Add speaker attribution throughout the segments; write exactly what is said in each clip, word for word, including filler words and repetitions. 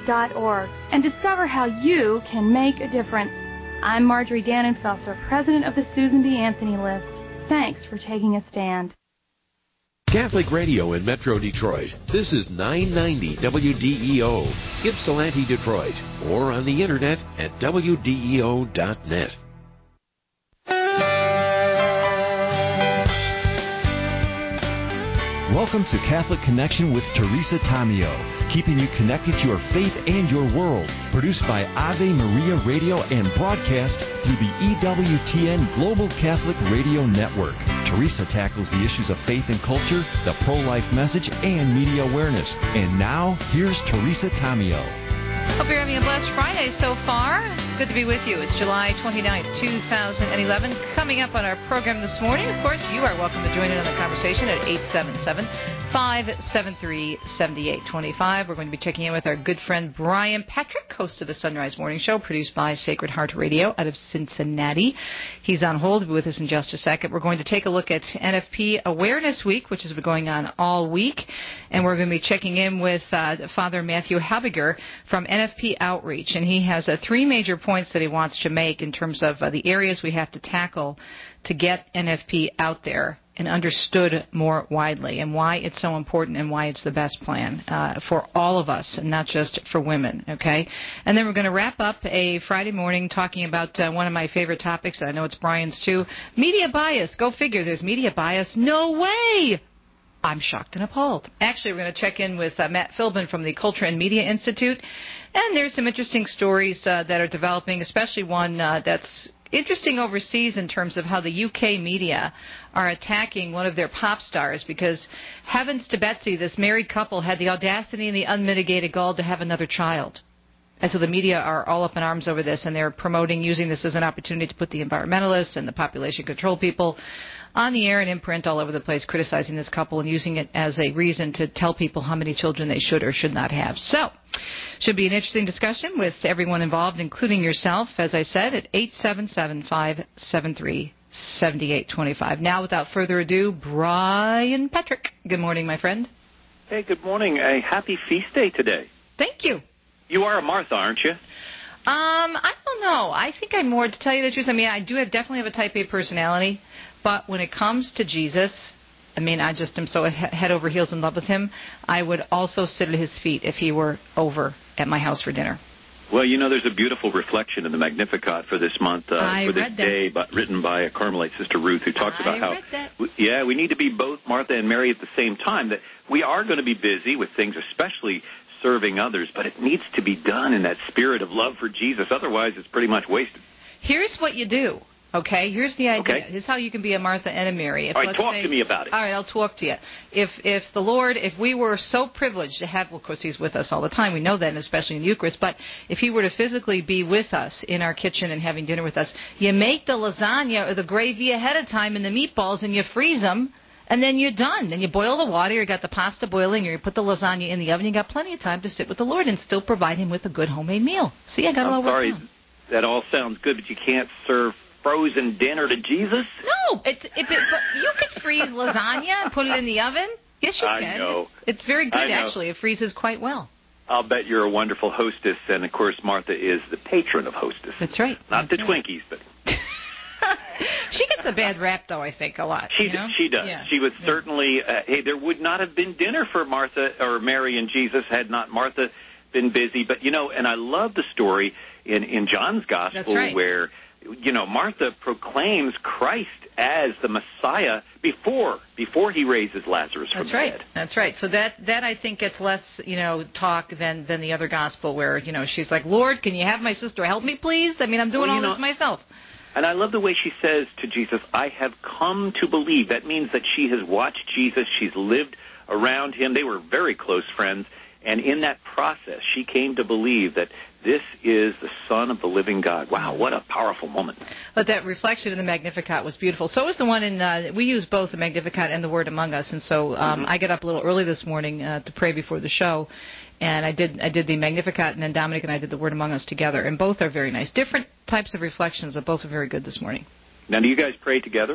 Speaker 1: dot org and discover how you can make a difference. I'm Marjorie Dannenfelser, president of the Susan B. Anthony List. Thanks for taking a stand.
Speaker 2: Catholic Radio in Metro Detroit. This is nine ninety W D E O, Ypsilanti, Detroit, or on the internet at W D E O dot net.
Speaker 3: Welcome to Catholic Connection with Teresa Tomeo, keeping you connected to your faith and your world. Produced by Ave Maria Radio and broadcast through the E W T N Global Catholic Radio Network. Teresa tackles the issues of faith and culture, the pro-life message, and media awareness. And now, here's Teresa Tomeo.
Speaker 4: Hope you're having a blessed Friday so far. Good to be with you. It's July twenty-ninth, two thousand eleven. Coming up on our program this morning, of course, you are welcome to join in on the conversation at eight seven seven, five seven three, seven eight two five. We're going to be checking in with our good friend Brian Patrick, host of the Sunrise Morning Show, produced by Sacred Heart Radio out of Cincinnati. He's on hold. He'll be with us in just a second. We're going to take a look at N F P Awareness Week, which has been going on all week, and we're going to be checking in with uh, Father Matthew Habiger from N F P Outreach, and he has uh, three major points that he wants to make in terms of uh, the areas we have to tackle to get N F P out there and understood more widely, and why it's so important and why it's the best plan uh, for all of us, and not just for women, okay? And then we're going to wrap up a Friday morning talking about uh, one of my favorite topics, and I know it's Brian's too, media bias. Go figure, there's media bias. No way! I'm shocked and appalled. Actually, we're going to check in with uh, Matt Philbin from the Culture and Media Institute, and there's some interesting stories uh, that are developing, especially one uh, that's interesting overseas in terms of how the U K media are attacking one of their pop stars because, heavens to Betsy, this married couple had the audacity and the unmitigated gall to have another child. And so the media are all up in arms over this, and they're promoting, using this as an opportunity to put the environmentalists and the population control people on the air and in print all over the place, criticizing this couple and using it as a reason to tell people how many children they should or should not have. So, should be an interesting discussion with everyone involved, including yourself, as I said, at eight seven seven, five seven three, seven eight two five. Now, without further ado, Brian Patrick. Good morning, my friend.
Speaker 5: Hey, good morning. A happy feast day today.
Speaker 4: Thank you.
Speaker 5: You are a Martha, aren't you?
Speaker 4: Um, I don't know. I think I'm more, to tell you the truth, I mean, I do have definitely have a type A personality, but when it comes to Jesus, I mean, I just am so head over heels in love with him, I would also sit at his feet if he were over at my house for dinner.
Speaker 5: Well, you know, there's a beautiful reflection in the Magnificat for this month, uh,
Speaker 4: I
Speaker 5: for this
Speaker 4: read that.
Speaker 5: day, but written by a Carmelite sister, Ruth, who talks
Speaker 4: I
Speaker 5: about how,
Speaker 4: read that.
Speaker 5: We, yeah, we need to be both Martha and Mary at the same time, that we are going to be busy with things, especially serving others, but it needs to be done in that spirit of love for Jesus. Otherwise, it's pretty much wasted.
Speaker 4: Here's what you do. Okay, here's the idea.
Speaker 5: Okay.
Speaker 4: Here's how you can be a Martha and a Mary. If,
Speaker 5: all right,
Speaker 4: let's
Speaker 5: talk
Speaker 4: say,
Speaker 5: to me about it.
Speaker 4: All right, I'll talk to you. If if the Lord, if we were so privileged to have, well, of course, he's with us all the time. We know that, and especially in the Eucharist. But if he were to physically be with us in our kitchen and having dinner with us, you make the lasagna or the gravy ahead of time and the meatballs, and you freeze them, and then you're done. Then you boil the water, you got the pasta boiling, or you put the lasagna in the oven. You got plenty of time to sit with the Lord and still provide him with a good homemade meal. See, I got it
Speaker 5: I'm
Speaker 4: all
Speaker 5: sorry,
Speaker 4: worked out.
Speaker 5: that all sounds good, but you can't serve frozen dinner to Jesus?
Speaker 4: No, it's it, it, but you could freeze lasagna and put it in the oven. Yes, you
Speaker 5: I
Speaker 4: can.
Speaker 5: know.
Speaker 4: It's very good,
Speaker 5: I know.
Speaker 4: actually. It freezes quite well.
Speaker 5: I'll bet you're a wonderful hostess, and, of course, Martha is the patron of hostess.
Speaker 4: That's right.
Speaker 5: Not
Speaker 4: That's
Speaker 5: the
Speaker 4: right.
Speaker 5: Twinkies, but...
Speaker 4: She gets a bad rap, though, I think, a lot.
Speaker 5: She,
Speaker 4: you know?
Speaker 5: she does.
Speaker 4: Yeah.
Speaker 5: She was
Speaker 4: yeah.
Speaker 5: certainly, uh, hey, there would not have been dinner for Martha or Mary and Jesus had not Martha been busy. But, you know, and I love the story in, in John's Gospel
Speaker 4: right.
Speaker 5: where, you know, Martha proclaims Christ as the Messiah before before he raises Lazarus from
Speaker 4: That's
Speaker 5: the
Speaker 4: right.
Speaker 5: dead.
Speaker 4: That's right. So that, that I think gets less, you know, talk than, than the other gospel where, you know, she's like, Lord, can you have my sister help me, please? I mean, I'm doing
Speaker 5: Well,
Speaker 4: all
Speaker 5: know,
Speaker 4: this myself.
Speaker 5: And I love the way she says to Jesus, I have come to believe. That means that she has watched Jesus. She's lived around him. They were very close friends. And in that process, she came to believe that this is the Son of the living God. Wow, what a powerful moment.
Speaker 4: But that reflection in the Magnificat was beautiful. So was the one in, uh, we use both the Magnificat and the Word Among Us. And so um, mm-hmm. I got up a little early this morning uh, to pray before the show. And I did I did the Magnificat, and then Dominic and I did the Word Among Us together. And both are very nice. Different types of reflections, but both are very good this morning.
Speaker 5: Now, do you guys pray together?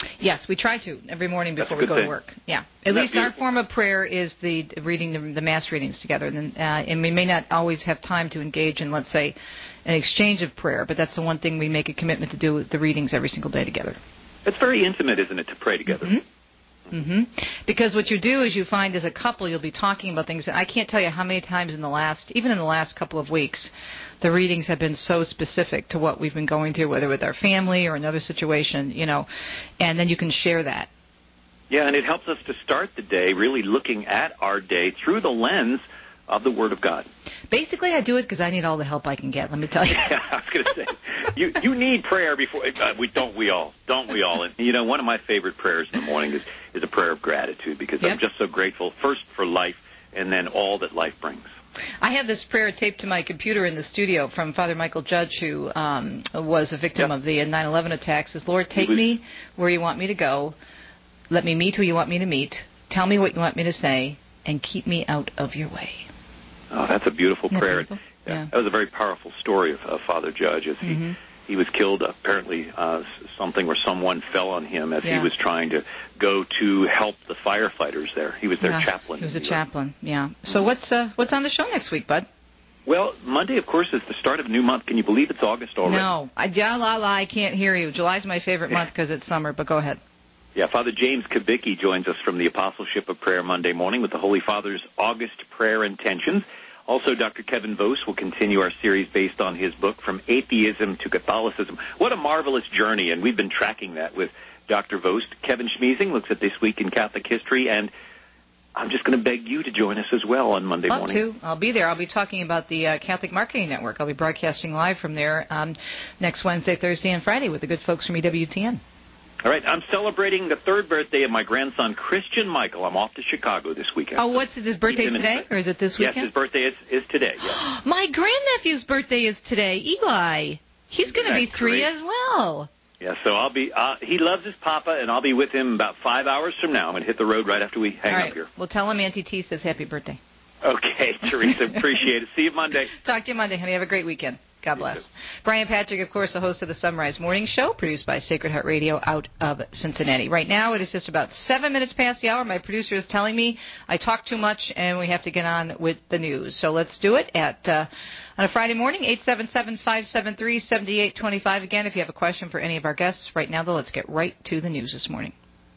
Speaker 4: Yes, we try to every morning before we go
Speaker 5: thing.
Speaker 4: to work. Yeah, at least our form of prayer is the reading the, the mass readings together, and, uh, and we may not always have time to engage in, let's say, an exchange of prayer, but that's the one thing we make a commitment to do with the readings every single day together.
Speaker 5: It's very intimate, isn't it, to pray together?
Speaker 4: Mm-hmm. Mm-hmm. Because what you do is you find as a couple you'll be talking about things that I can't tell you how many times in the last, even in the last couple of weeks, the readings have been so specific to what we've been going through, whether with our family or another situation, you know, and then you can share that.
Speaker 5: Yeah, and it helps us to start the day really looking at our day through the lens of the Word of God.
Speaker 4: Basically, I do it because I need all the help I can get, let me tell you.
Speaker 5: Yeah, I was going to say, you you need prayer before, uh, we don't we all, don't we all? And, you know, one of my favorite prayers in the morning is, is a prayer of gratitude because yep. I'm just so grateful, first for life, and then all that life brings.
Speaker 4: I have this prayer taped to my computer in the studio from Father Michael Judge, who um, was a victim yep. of the nine eleven attacks. Says, Lord, take was, me where you want me to go. Let me meet who you want me to meet. Tell me what you want me to say, and keep me out of your way.
Speaker 5: Oh, that's a beautiful
Speaker 4: Isn't
Speaker 5: prayer.
Speaker 4: Beautiful?
Speaker 5: Yeah.
Speaker 4: Yeah.
Speaker 5: That was a very powerful story of, of Father Judge as he,
Speaker 4: mm-hmm.
Speaker 5: he was killed. Apparently uh, something or someone fell on him as
Speaker 4: yeah.
Speaker 5: he was trying to go to help the firefighters there. He was their
Speaker 4: yeah.
Speaker 5: chaplain.
Speaker 4: He was a chaplain, yeah. So mm-hmm. what's uh, what's on the show next week, bud?
Speaker 5: Well, Monday, of course, is the start of a new month. Can you believe it's August already?
Speaker 4: No. I, ja, la, la, I can't hear you. July's my favorite month because it's summer, but go ahead.
Speaker 5: Yeah, Father James Kubicki joins us from the Apostleship of Prayer Monday morning with the Holy Father's August prayer intentions. Also, Doctor Kevin Vos will continue our series based on his book, From Atheism to Catholicism. What a marvelous journey, and we've been tracking that with Doctor Vos. Kevin Schmeezing looks at This Week in Catholic History, and I'm just going to beg you to join us as well on Monday
Speaker 4: Love
Speaker 5: morning.
Speaker 4: Love to. I'll be there. I'll be talking about the uh, Catholic Marketing Network. I'll be broadcasting live from there um, next Wednesday, Thursday, and Friday with the good folks from E W T N.
Speaker 5: All right, I'm celebrating the third birthday of my grandson, Christian Michael. I'm off to Chicago this weekend.
Speaker 4: Oh, what's it, his birthday today, or is it this weekend?
Speaker 5: Yes, his birthday is, is today, yes.
Speaker 4: My grandnephew's birthday is today, Eli. He's going to be three
Speaker 5: great?
Speaker 4: as well.
Speaker 5: Yeah, so I'll be, uh, he loves his papa, and I'll be with him about five hours from now. I'm going to hit the road right after we hang
Speaker 4: All right.
Speaker 5: up here.
Speaker 4: Well, tell him Auntie T says happy birthday.
Speaker 5: Okay, Teresa, appreciate it. See you Monday.
Speaker 4: Talk to you Monday, honey. Have a great weekend. God bless. Brian Patrick, of course, the host of the Sunrise Morning Show, produced by Sacred Heart Radio out of Cincinnati. Right now, it is just about seven minutes past the hour. My producer is telling me I talk too much, and we have to get on with the news. So let's do it at uh, on a Friday morning, eight seven seven, five seven three, seven eight two five. Again, if you have a question for any of our guests right now, though, let's get right to the news this morning.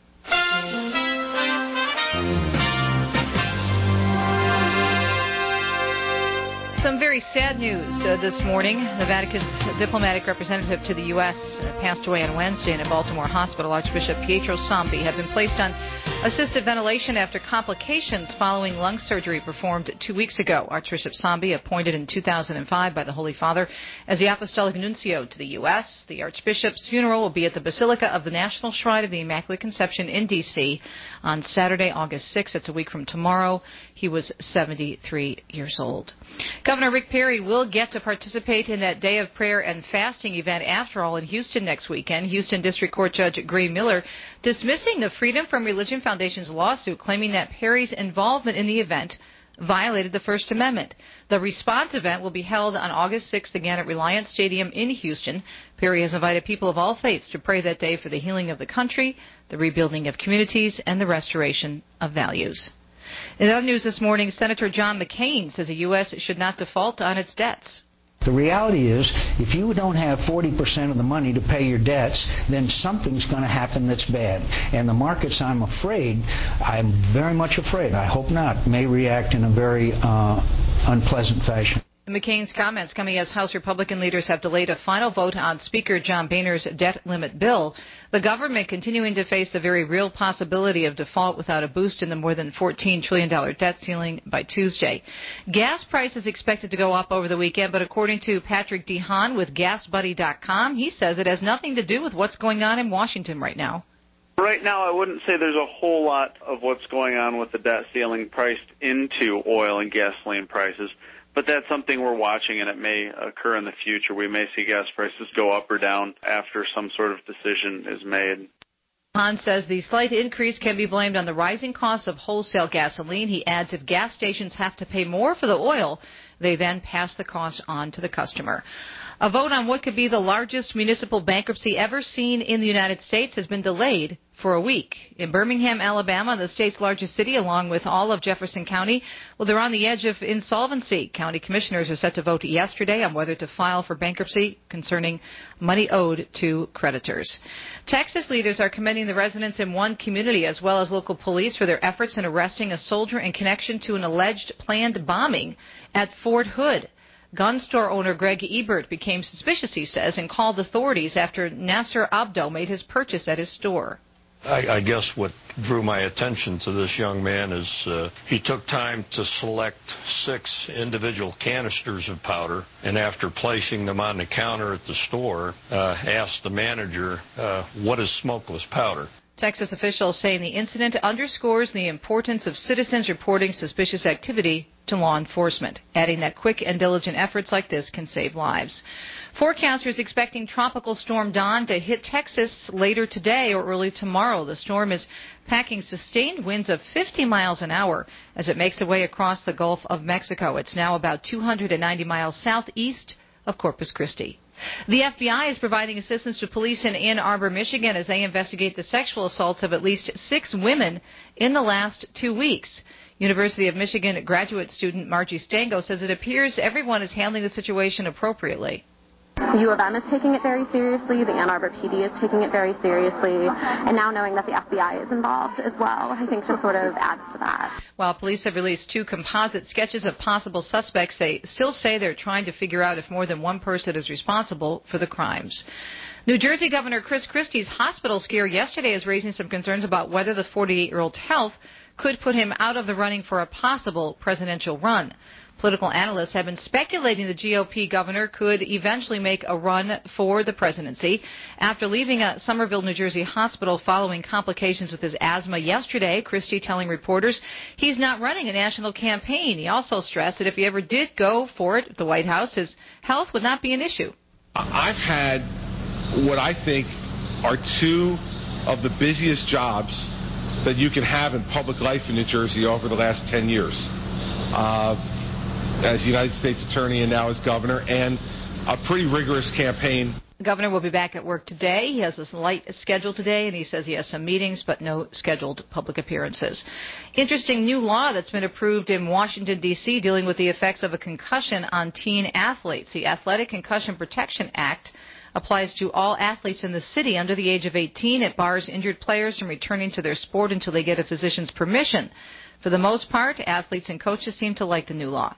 Speaker 4: Some very sad news uh, this morning. The Vatican's diplomatic representative to the U S uh, passed away on Wednesday in a Baltimore hospital. Archbishop Pietro Sambi had been placed on assisted ventilation after complications following lung surgery performed two weeks ago. Archbishop Sambi, appointed in two thousand five by the Holy Father as the Apostolic Nuncio to the U S The Archbishop's funeral will be at the Basilica of the National Shrine of the Immaculate Conception in D C on Saturday, August sixth. It's a week from tomorrow. He was seventy-three years old. Governor Rick Perry will get to participate in that day of prayer and fasting event after all in Houston next weekend. Houston District Court Judge Gray Miller dismissing the Freedom from Religion Foundation's lawsuit claiming that Perry's involvement in the event violated the First Amendment. The response event will be held on August sixth again at Reliance Stadium in Houston. Perry has invited people of all faiths to pray that day for the healing of the country, the rebuilding of communities, and the restoration of values. In other news this morning, Senator John McCain says the U S should not default on its debts.
Speaker 6: The reality is, if you don't have forty percent of the money to pay your debts, then something's going to happen that's bad. And the markets, I'm afraid, I'm very much afraid, I hope not, may react in a very uh, unpleasant fashion.
Speaker 4: McCain's comments coming as House Republican leaders have delayed a final vote on Speaker John Boehner's debt limit bill. The government continuing to face the very real possibility of default without a boost in the more than fourteen trillion dollars debt ceiling by Tuesday. Gas prices expected to go up over the weekend, but according to Patrick DeHaan with gas buddy dot com, he says it has nothing to do with what's going on in Washington right now.
Speaker 7: Right now, I wouldn't say there's a whole lot of what's going on with the debt ceiling priced into oil and gasoline prices. But that's something we're watching, and it may occur in the future. We may see gas prices go up or down after some sort of decision is made.
Speaker 4: Hahn says the slight increase can be blamed on the rising cost of wholesale gasoline. He adds if gas stations have to pay more for the oil They then pass the cost on to the customer. A vote on what could be the largest municipal bankruptcy ever seen in the United States has been delayed for a week. In Birmingham, Alabama, the state's largest city, along with all of Jefferson County, well, they're on the edge of insolvency. County commissioners are set to vote yesterday on whether to file for bankruptcy concerning money owed to creditors. Texas leaders are commending the residents in one community as well as local police for their efforts in arresting a soldier in connection to an alleged planned bombing at Fort Hood. Gun store owner Greg Ebert became suspicious, he says, and called authorities after Nasser Abdo made his purchase at his store.
Speaker 8: I, I guess what drew my attention to this young man is uh, he took time to select six individual canisters of powder, and after placing them on the counter at the store, uh, asked the manager, uh, what is smokeless powder?
Speaker 4: Texas officials say the incident underscores the importance of citizens reporting suspicious activity to law enforcement, adding that quick and diligent efforts like this can save lives. Forecasters expecting Tropical Storm Don to hit Texas later today or early tomorrow. The storm is packing sustained winds of fifty miles an hour as it makes its way across the Gulf of Mexico. It's now about two hundred ninety miles southeast of Corpus Christi. The F B I is providing assistance to police in Ann Arbor, Michigan, as they investigate the sexual assaults of at least six women in the last two weeks. University of Michigan graduate student Margie Stango says it appears everyone is handling the situation appropriately.
Speaker 9: U of M is taking it very seriously. The Ann Arbor P D is taking it very seriously. And now knowing that the F B I is involved as well, I think just sort of adds to that.
Speaker 4: While police have released two composite sketches of possible suspects, they still say they're trying to figure out if more than one person is responsible for the crimes. New Jersey Governor Chris Christie's hospital scare yesterday is raising some concerns about whether the forty-eight-year-old's health could put him out of the running for a possible presidential run. Political analysts have been speculating the G O P governor could eventually make a run for the presidency. After leaving a Somerville, New Jersey hospital following complications with his asthma yesterday, Christie telling reporters he's not running a national campaign. He also stressed that if he ever did go for it at the White House, his health would not be an issue.
Speaker 10: I've had what I think are two of the busiest jobs that you can have in public life in New Jersey over the last ten years. Uh, as United States Attorney and now as Governor, and a pretty rigorous campaign.
Speaker 4: The governor will be back at work today. He has a light schedule today, and he says he has some meetings but no scheduled public appearances. Interesting new law that's been approved in Washington, D C dealing with the effects of a concussion on teen athletes. The Athletic Concussion Protection Act applies to all athletes in the city under the age of eighteen. It bars injured players from returning to their sport until they get a physician's permission. For the most part, athletes and coaches seem to like the new law.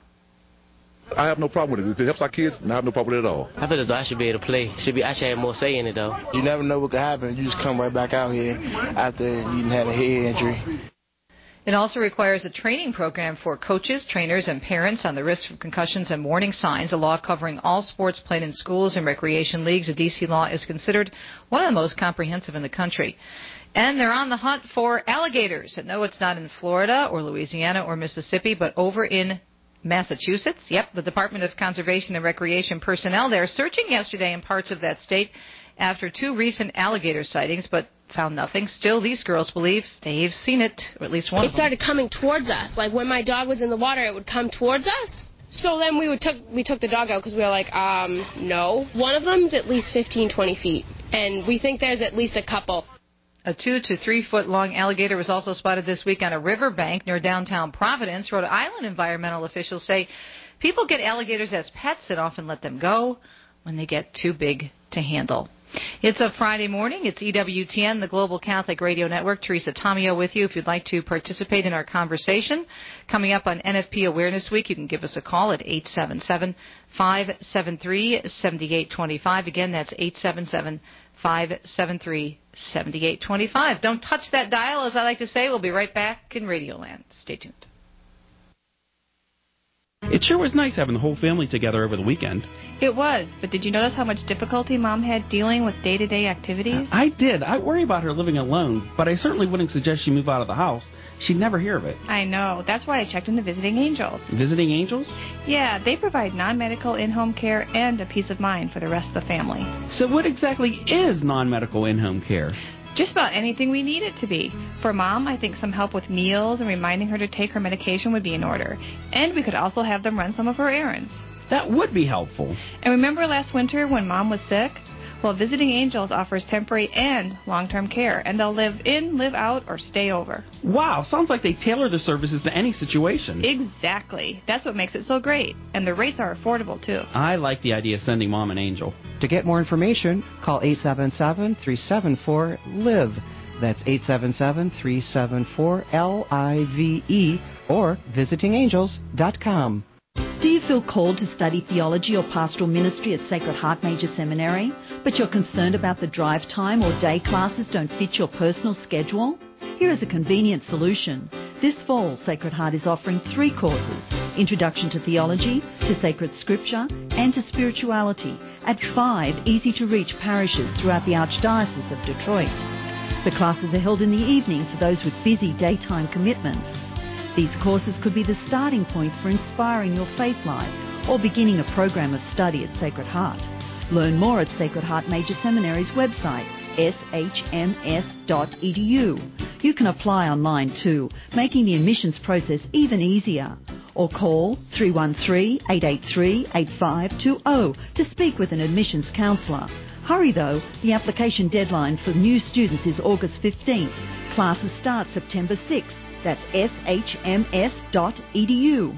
Speaker 11: I have no problem with it. If it helps our kids, I have no problem with it at all.
Speaker 12: I feel as though I should be able to play. Should be, I should have more say in it, though.
Speaker 13: You never know what could happen. You just come right back out here after you had a head injury.
Speaker 4: It also requires a training program for coaches, trainers, and parents on the risks of concussions and warning signs. A law covering all sports played in schools and recreation leagues. The D C law is considered one of the most comprehensive in the country. And they're on the hunt for alligators. No, it's not in Florida or Louisiana or Mississippi, but over in Massachusetts. Yep, the Department of Conservation and Recreation personnel there searching yesterday in parts of that state after two recent alligator sightings, but found nothing. Still, these girls believe they've seen it, or at least one
Speaker 14: it
Speaker 4: of them.
Speaker 14: It started coming towards us. Like when my dog was in the water, it would come towards us. So then we would took we took the dog out because we were like, um, no. One of them is at least fifteen, twenty feet, and we think there's at least a couple.
Speaker 4: A two to three foot long alligator was also spotted this week on a riverbank near downtown Providence. Rhode Island environmental officials say people get alligators as pets and often let them go when they get too big to handle. It's a Friday morning. It's E W T N, the Global Catholic Radio Network. Teresa Tomeo with you. If you'd like to participate in our conversation, coming up on N F P Awareness Week, you can give us a call at eight seven seven, five seven three, seven eight two five. Again, that's eight seven seven, five seven three, seven eight two five. Don't touch that dial, as I like to say. We'll be right back in Radioland. Stay tuned.
Speaker 15: It sure was nice having the whole family together over the weekend.
Speaker 1: It was, but did you notice how much difficulty Mom had dealing with day-to-day activities?
Speaker 15: I did. I worry about her living alone, but I certainly wouldn't suggest she move out of the house. She'd never hear of it.
Speaker 1: I know. That's why I checked into Visiting Angels.
Speaker 15: Visiting Angels?
Speaker 1: Yeah, they provide non-medical in-home care and a peace of mind for the rest of the family.
Speaker 15: So what exactly is non-medical in-home care?
Speaker 16: just about anything we need it to be. For Mom, I think some help with meals and reminding her to take her medication would be in order. And we could also have them run some of her errands.
Speaker 15: That would be helpful.
Speaker 16: And remember last winter when Mom was sick? Well, Visiting Angels offers temporary and long-term care, and they'll live in, live out, or stay over.
Speaker 15: Wow, sounds like they tailor their services to any situation.
Speaker 16: Exactly. That's what makes it so great. And the rates are affordable, too.
Speaker 15: I like the idea of sending Mom an angel.
Speaker 17: To get more information, call eight seven seven, three seven four, L I V E. That's eight seven seven, three seven four, L I V E, or visiting angels dot com.
Speaker 18: Do you feel called to study theology or pastoral ministry at Sacred Heart Major Seminary, but you're concerned about the drive time or day classes don't fit your personal schedule? Here is a convenient solution. This fall, Sacred Heart is offering three courses: Introduction to Theology, to Sacred Scripture, and to Spirituality, at five easy-to-reach parishes throughout the Archdiocese of Detroit. The classes are held in the evening for those with busy daytime commitments. These courses could be the starting point for inspiring your faith life or beginning a program of study at Sacred Heart. Learn more at Sacred Heart Major Seminary's website, s h m s dot e d u. You can apply online too, making the admissions process even easier. Or call three one three, eight eight three, eight five two zero to speak with an admissions counsellor. Hurry though, the application deadline for new students is August fifteenth. Classes start September sixth. That's s h m s dot e d u.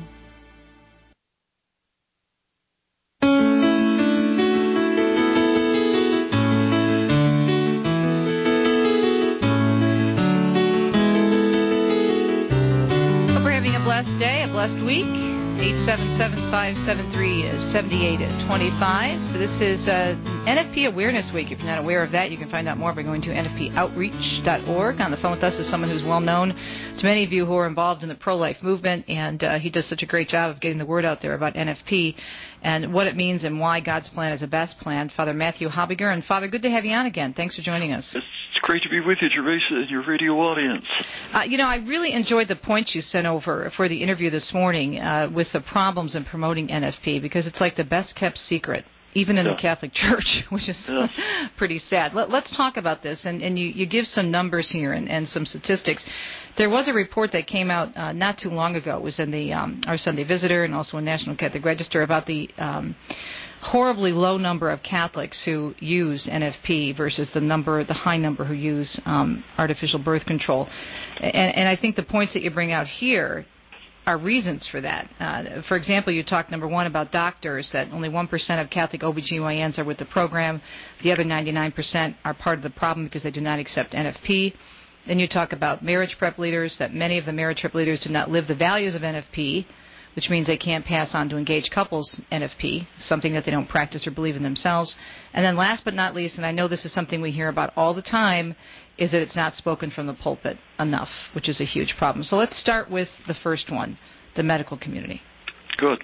Speaker 4: Hope you're having a blessed day, a blessed week. eight seven seven, five seven three, seven eight two five. This is uh, N F P Awareness Week. If you're not aware of that, you can find out more by going to N F P outreach dot org. On the phone with us is someone who's well known to many of you who are involved in the pro-life movement, and uh, he does such a great job of getting the word out there about N F P and what it means and why God's plan is the best plan. Father Matthew Haubiger. And Father, good to have you on again. Thanks for joining us.
Speaker 19: It's great to be with you, Teresa, and your radio audience.
Speaker 4: Uh, you know, I really enjoyed the points you sent over for the interview this morning uh, with the problems in promoting N F P, because it's like the best-kept secret, even in yeah. the Catholic Church, which is yeah. pretty sad. Let, let's talk about this, and, and you, you give some numbers here and, and some statistics. There was a report that came out uh, not too long ago. It was in the um, our Sunday Visitor and also in National Catholic Register about the um, horribly low number of Catholics who use N F P versus the number, the high number who use um, artificial birth control. And, and I think the points that you bring out here are reasons for that. Uh, for example, you talked, number one, about doctors, that only one percent of Catholic O B G Y Ns are with the program. The other ninety-nine percent are part of the problem because they do not accept N F P. Then you talk about marriage prep leaders, that many of the marriage prep leaders do not live the values of N F P, which means they can't pass on to engaged couples N F P, something that they don't practice or believe in themselves. And then last but not least, and I know this is something we hear about all the time, is that it's not spoken from the pulpit enough, which is a huge problem. So let's start with the first one, the medical community.
Speaker 19: Good.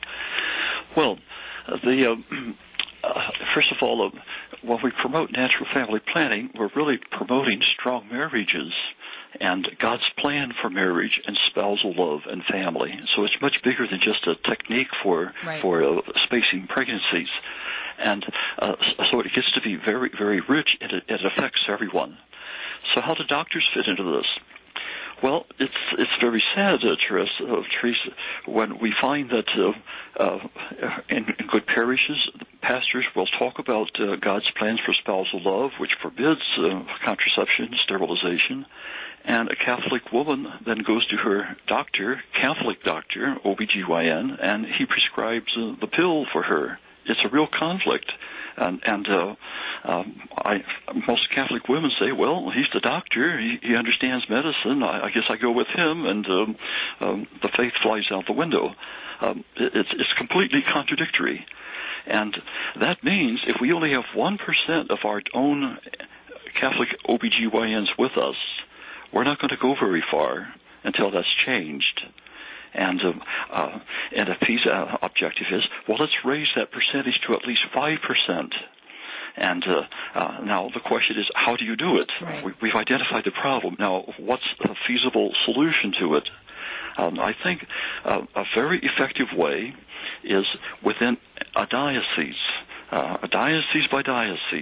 Speaker 19: Well, uh, the uh, uh, first of all, uh, when we promote natural family planning, we're really promoting strong marriages and God's plan for marriage and spousal love and family. So it's much bigger than just a technique for right. for uh, spacing pregnancies. And uh, so it gets to be very, very rich, and it, it affects everyone. So how do doctors fit into this? Well, it's it's very sad, uh, Teresa, uh, Teresa, when we find that uh, uh, in, in good parishes, pastors will talk about uh, God's plans for spousal love, which forbids uh, contraception, sterilization, and a Catholic woman then goes to her doctor, Catholic doctor, O B G Y N, and he prescribes uh, the pill for her. It's a real conflict. And, and uh, um, I, most Catholic women say, well, he's the doctor. He, he understands medicine. I, I guess I go with him, and um, um, the faith flies out the window. Um, it, it's, it's completely contradictory. And that means if we only have one percent of our own Catholic O B G Y Ns with us, we're not going to go very far until that's changed. And um, uh, N F P's uh, objective is, well, let's raise that percentage to at least five percent. And uh, uh, now the question is, how do you do it?
Speaker 4: Right.
Speaker 19: We, we've identified the problem. Now, what's a feasible solution to it? Um, I think uh, a very effective way is within a diocese, uh, a diocese by diocese.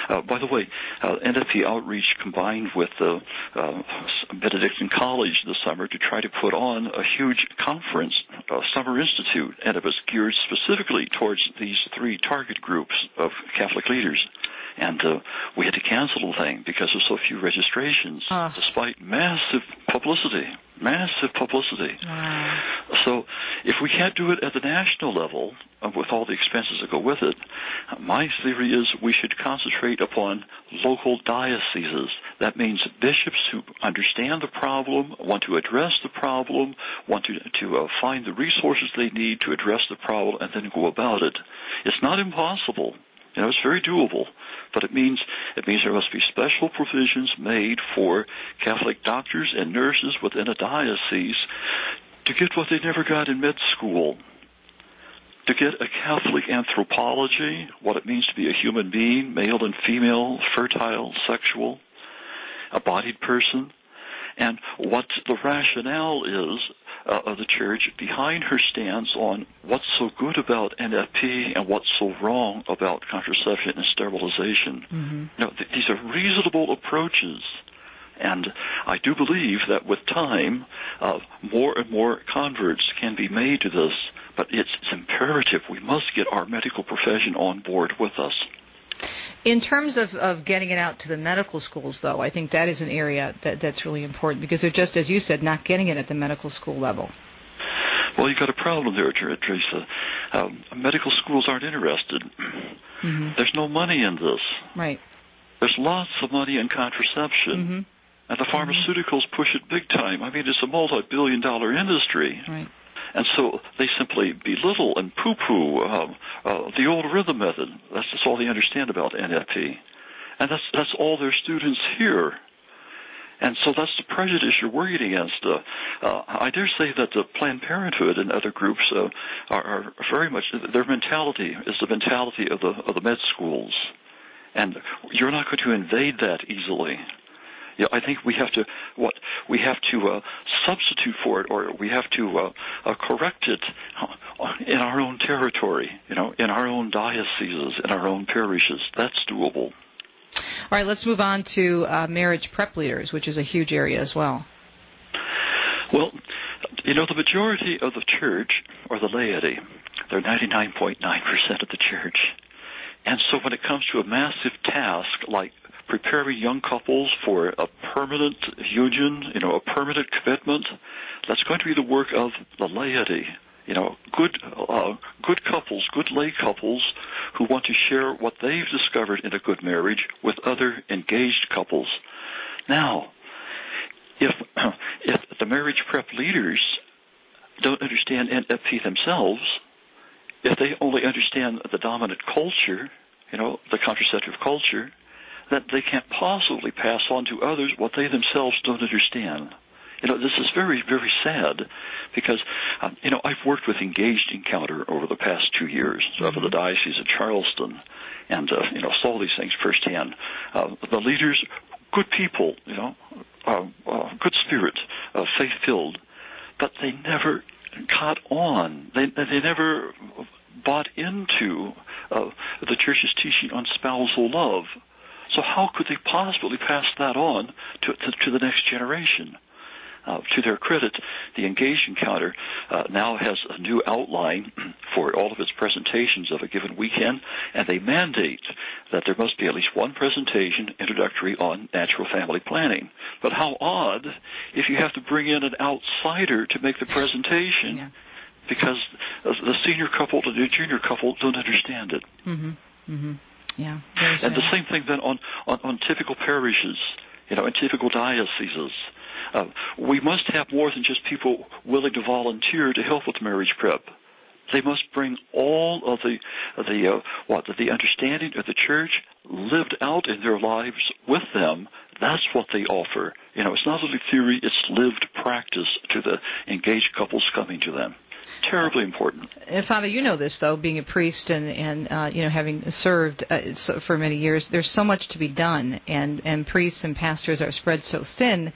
Speaker 19: Uh, by the way, uh, N F P Outreach combined with uh, uh, Benedictine College this summer to try to put on a huge conference, uh, Summer Institute, and it was geared specifically towards these three target groups of Catholic leaders. And uh, we had to cancel the thing because of so few registrations, uh. despite massive publicity, massive publicity.
Speaker 4: Wow.
Speaker 19: So if we can't do it at the national level, uh, with all the expenses that go with it, uh, my theory is we should concentrate upon local dioceses. That means bishops who understand the problem, want to address the problem, want to, to uh, find the resources they need to address the problem, and then go about it. It's not impossible. You know, it's very doable, but it means it means there must be special provisions made for Catholic doctors and nurses within a diocese to get what they never got in med school, to get a Catholic anthropology, what it means to be a human being, male and female, fertile, sexual, a bodied person, and what the rationale is Uh, of the Church behind her stance on what's so good about N F P and what's so wrong about contraception and sterilization.
Speaker 4: Mm-hmm.
Speaker 19: You know, th- these are reasonable approaches, and I do believe that with time, uh, more and more converts can be made to this, but it's, it's imperative. We must get our medical profession on board with us.
Speaker 4: In terms of, of getting it out to the medical schools, though, I think that is an area that, that's really important because they're just, as you said, not getting it at the medical school level.
Speaker 19: Well, you've got a problem there, Teresa. Um, medical schools aren't interested.
Speaker 4: Mm-hmm.
Speaker 19: There's no money in this.
Speaker 4: Right.
Speaker 19: There's lots of money in contraception.
Speaker 4: Mm-hmm.
Speaker 19: And the pharmaceuticals push it big time. I mean, it's a multi-billion dollar industry.
Speaker 4: Right.
Speaker 19: And so they simply belittle and poo-poo uh, uh, the old rhythm method. That's just all they understand about N F P. And that's that's all their students hear. And so that's the prejudice you're worried against. Uh, uh, I dare say that the Planned Parenthood and other groups uh, are, are very much, their mentality is the mentality of the of the med schools. And you're not going to invade that easily. You know, I think we have to what we have to uh, substitute for it, or we have to uh, uh, correct it in our own territory. You know, in our own dioceses, in our own parishes. That's doable.
Speaker 4: All right, let's move on to uh, marriage prep leaders, which is a huge area as well.
Speaker 19: Well, you know, the majority of the church, or the laity, they're ninety-nine point nine percent of the church, and so when it comes to a massive task like preparing young couples for a permanent union, you know, a permanent commitment, that's going to be the work of the laity. You know, good uh, good couples, good lay couples who want to share what they've discovered in a good marriage with other engaged couples. Now, if if the marriage prep leaders don't understand N F P themselves, if they only understand the dominant culture, you know, the contraceptive culture, that they can't possibly pass on to others what they themselves don't understand. You know, this is very, very sad because, um, you know, I've worked with Engaged Encounter over the past two years mm-hmm. over the Diocese of Charleston and, uh, you know, saw these things firsthand. Uh, the leaders, good people, you know, uh, uh, good spirit, uh, faith-filled, but they never caught on. They, they never bought into uh, the Church's teaching on spousal love. So how could they possibly pass that on to, to, to the next generation? Uh, to their credit, the Engaged Encounter uh, now has a new outline for all of its presentations of a given weekend, and they mandate that there must be at least one presentation introductory on natural family planning. But how odd if you have to bring in an outsider to make the presentation yeah. because the senior couple and the junior couple don't understand it.
Speaker 4: Mm-hmm. Mm-hmm. Yeah.
Speaker 19: And the same thing then on, on, on typical parishes, you know, in typical dioceses. Uh, we must have more than just people willing to volunteer to help with marriage prep. They must bring all of the of the uh, what the understanding of the church lived out in their lives with them. That's what they offer. You know, it's not only theory; it's lived practice to the engaged couples coming to them. Terribly important.
Speaker 4: And Father, you know this though, being a priest and and uh, you know having served uh, for many years. There's so much to be done, and and priests and pastors are spread so thin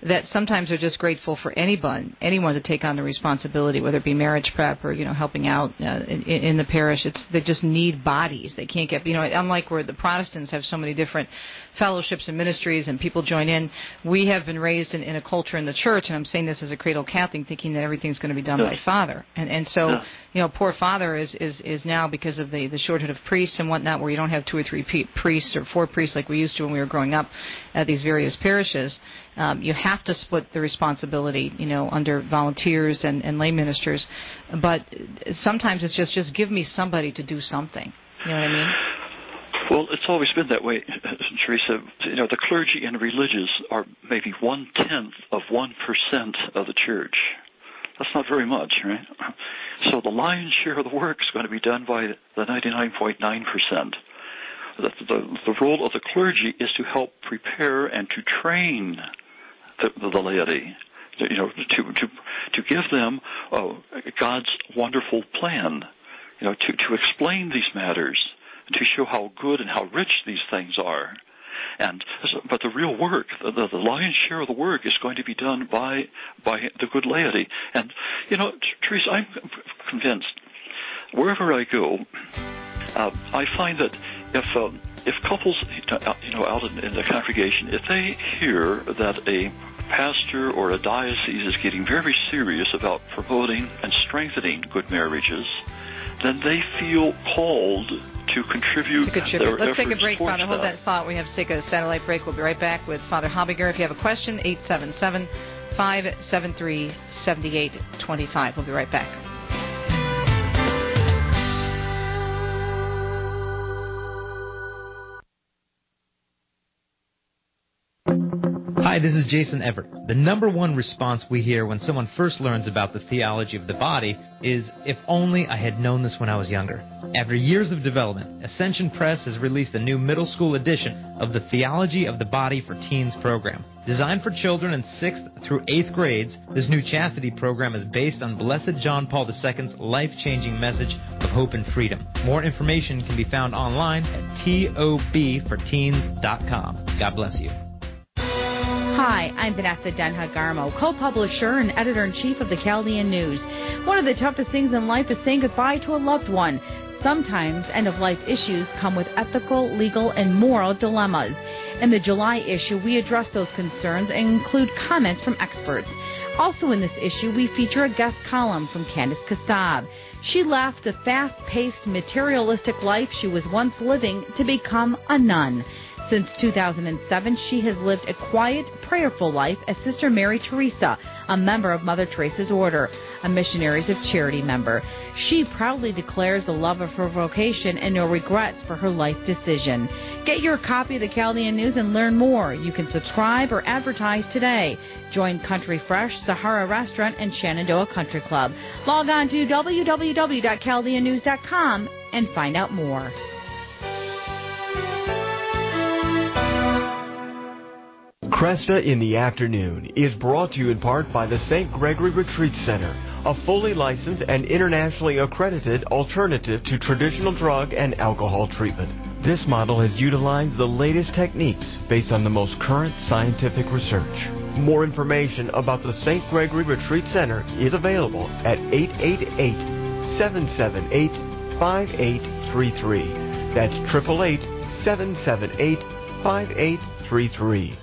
Speaker 4: that sometimes are just grateful for anyone, anyone to take on the responsibility, whether it be marriage prep or, you know, helping out uh, in, in the parish. It's they just need bodies. They can't get, you know, unlike where the Protestants have so many different fellowships and ministries and people join in, we have been raised in, in a culture in the church, and I'm saying this as a cradle Catholic, thinking that everything's going to be done
Speaker 19: yes.
Speaker 4: by Father. And and so,
Speaker 19: yes.
Speaker 4: you know, poor Father is, is, is now, because of the, the shortage of priests and whatnot, where you don't have two or three pe- priests or four priests like we used to when we were growing up at these various parishes. Um, you have to split the responsibility, you know, under volunteers and, and lay ministers. But sometimes it's just, just give me somebody to do something. You know what I mean?
Speaker 19: Well, it's always been that way, Teresa. You know, the clergy and religious are maybe one-tenth of one percent of the church. That's not very much, right? So the lion's share of the work is going to be done by the ninety-nine point nine percent. The, the, the role of the clergy is to help prepare and to train the, the laity, you know, to to to give them uh, God's wonderful plan, you know, to, to explain these matters, to show how good and how rich these things are. And but the real work, the, the lion's share of the work, is going to be done by by the good laity. And you know, Teresa, I'm convinced wherever I go, uh, I find that if uh, if couples, you know, out in, in the congregation, if they hear that a pastor or a diocese is getting very serious about promoting and strengthening good marriages, then they feel called to contribute.
Speaker 4: To contribute.
Speaker 19: Their
Speaker 4: Let's take a break, Father.
Speaker 19: That.
Speaker 4: Hold that thought. We have to take a satellite break. We'll be right back with Father Habiger. If you have a question, eight seven seven, five seven three, seven eight two five. We'll be right back.
Speaker 20: Hi, this is Jason Everett. The number one response we hear when someone first learns about the theology of the body is, if only I had known this when I was younger. After years of development, Ascension Press has released a new middle school edition of the Theology of the Body for Teens program. Designed for children in sixth through eighth grades, this new chastity program is based on Blessed John Paul the Second's life-changing message of hope and freedom. More information can be found online at tob for teens dot com. God bless you.
Speaker 21: Hi, I'm Vanessa Denha-Garmo, co-publisher and editor-in-chief of the Chaldean News. One of the toughest things in life is saying goodbye to a loved one. Sometimes end-of-life issues come with ethical, legal, and moral dilemmas. In the July issue, we address those concerns and include comments from experts. Also in this issue, we feature a guest column from Candace Kassab. She left the fast-paced, materialistic life she was once living to become a nun. Since two thousand seven, she has lived a quiet, prayerful life as Sister Mary Teresa, a member of Mother Teresa's Order, a Missionaries of Charity member. She proudly declares the love of her vocation and no regrets for her life decision. Get your copy of the Chaldean News and learn more. You can subscribe or advertise today. Join Country Fresh, Sahara Restaurant, and Shenandoah Country Club. Log on to w w w dot chaldean news dot com and find out more.
Speaker 22: Cresta in the Afternoon is brought to you in part by the Saint Gregory Retreat Center, a fully licensed and internationally accredited alternative to traditional drug and alcohol treatment. This model has utilized the latest techniques based on the most current scientific research. More information about the Saint Gregory Retreat Center is available at eight eight eight, seven seven eight, five eight three three. That's eight eight eight, seven seven eight, five eight three three.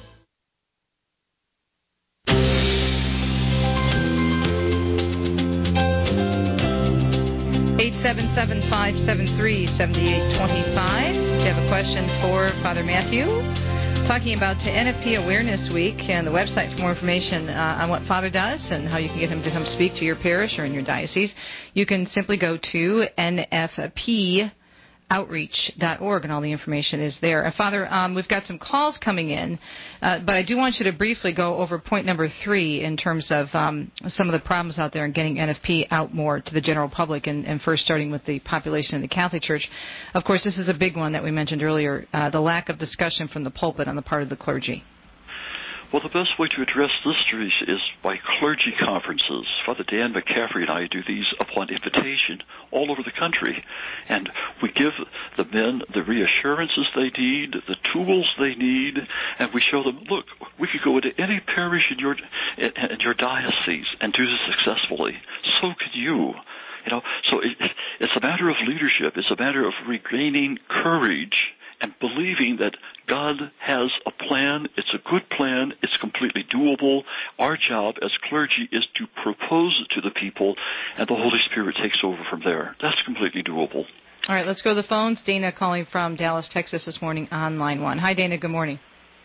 Speaker 4: eight seven seven, five seven three, seven eight two five. If you have a question for Father Matthew, talking about N F P Awareness Week and the website for more information uh, on what Father does and how you can get him to come speak to your parish or in your diocese, you can simply go to N F P outreach dot org, and all the information is there. Uh, Father, um, we've got some calls coming in, uh, but I do want you to briefly go over point number three in terms of um, some of the problems out there in getting N F P out more to the general public, and, and first starting with the population in the Catholic Church. Of course, this is a big one that we mentioned earlier, uh, the lack of discussion from the pulpit on the part of the clergy.
Speaker 19: Well, the best way to address this is by clergy conferences. Father Dan McCaffrey and I do these upon invitation all over the country. And we give the men the reassurances they need, the tools they need, and we show them, look, we could go into any parish in your in, in your diocese and do this successfully. So could you. You know, so it, it's a matter of leadership. It's a matter of regaining courage and believing that God has a plan. It's a good plan. It's completely doable. Our job as clergy is to propose it to the people, and the Holy Spirit takes over from there. That's completely doable.
Speaker 4: All right, let's go to the phones. Dana calling from Dallas, Texas this morning on line one. Hi, Dana. Good morning.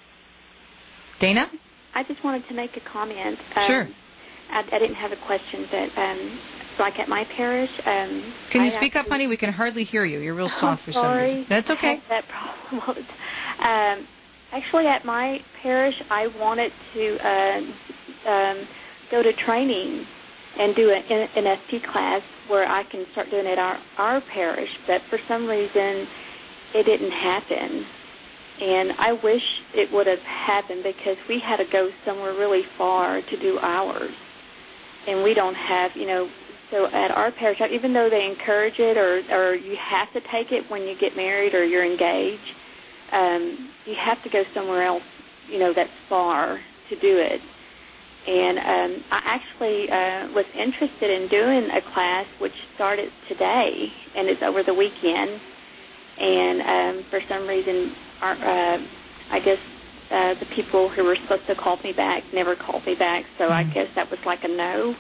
Speaker 4: Dana?
Speaker 2: I just wanted to make a comment. Um,
Speaker 4: sure.
Speaker 2: I, I didn't have a question, but um, like at my parish... Um,
Speaker 4: Can you
Speaker 2: I
Speaker 4: speak
Speaker 2: actually,
Speaker 4: up, honey? We can hardly hear you. You're real soft
Speaker 2: oh,
Speaker 4: for some
Speaker 2: sorry.
Speaker 4: reason. That's okay.
Speaker 2: I have that problem all the time. Um, actually, at my parish, I wanted to uh, um, go to training and do an, an F P class where I can start doing it at our, our parish, but for some reason it didn't happen. And I wish it would have happened because we had to go somewhere really far to do ours. And we don't have, you know, so at our parish, even though they encourage it or, or you have to take it when you get married or you're engaged, um, you have to go somewhere else, you know, that's far to do it. And um, I actually uh, was interested in doing a class which started today and is over the weekend. And um, for some reason, our, uh, I guess uh, the people who were supposed to call me back never called me back, so I guess that was like a no.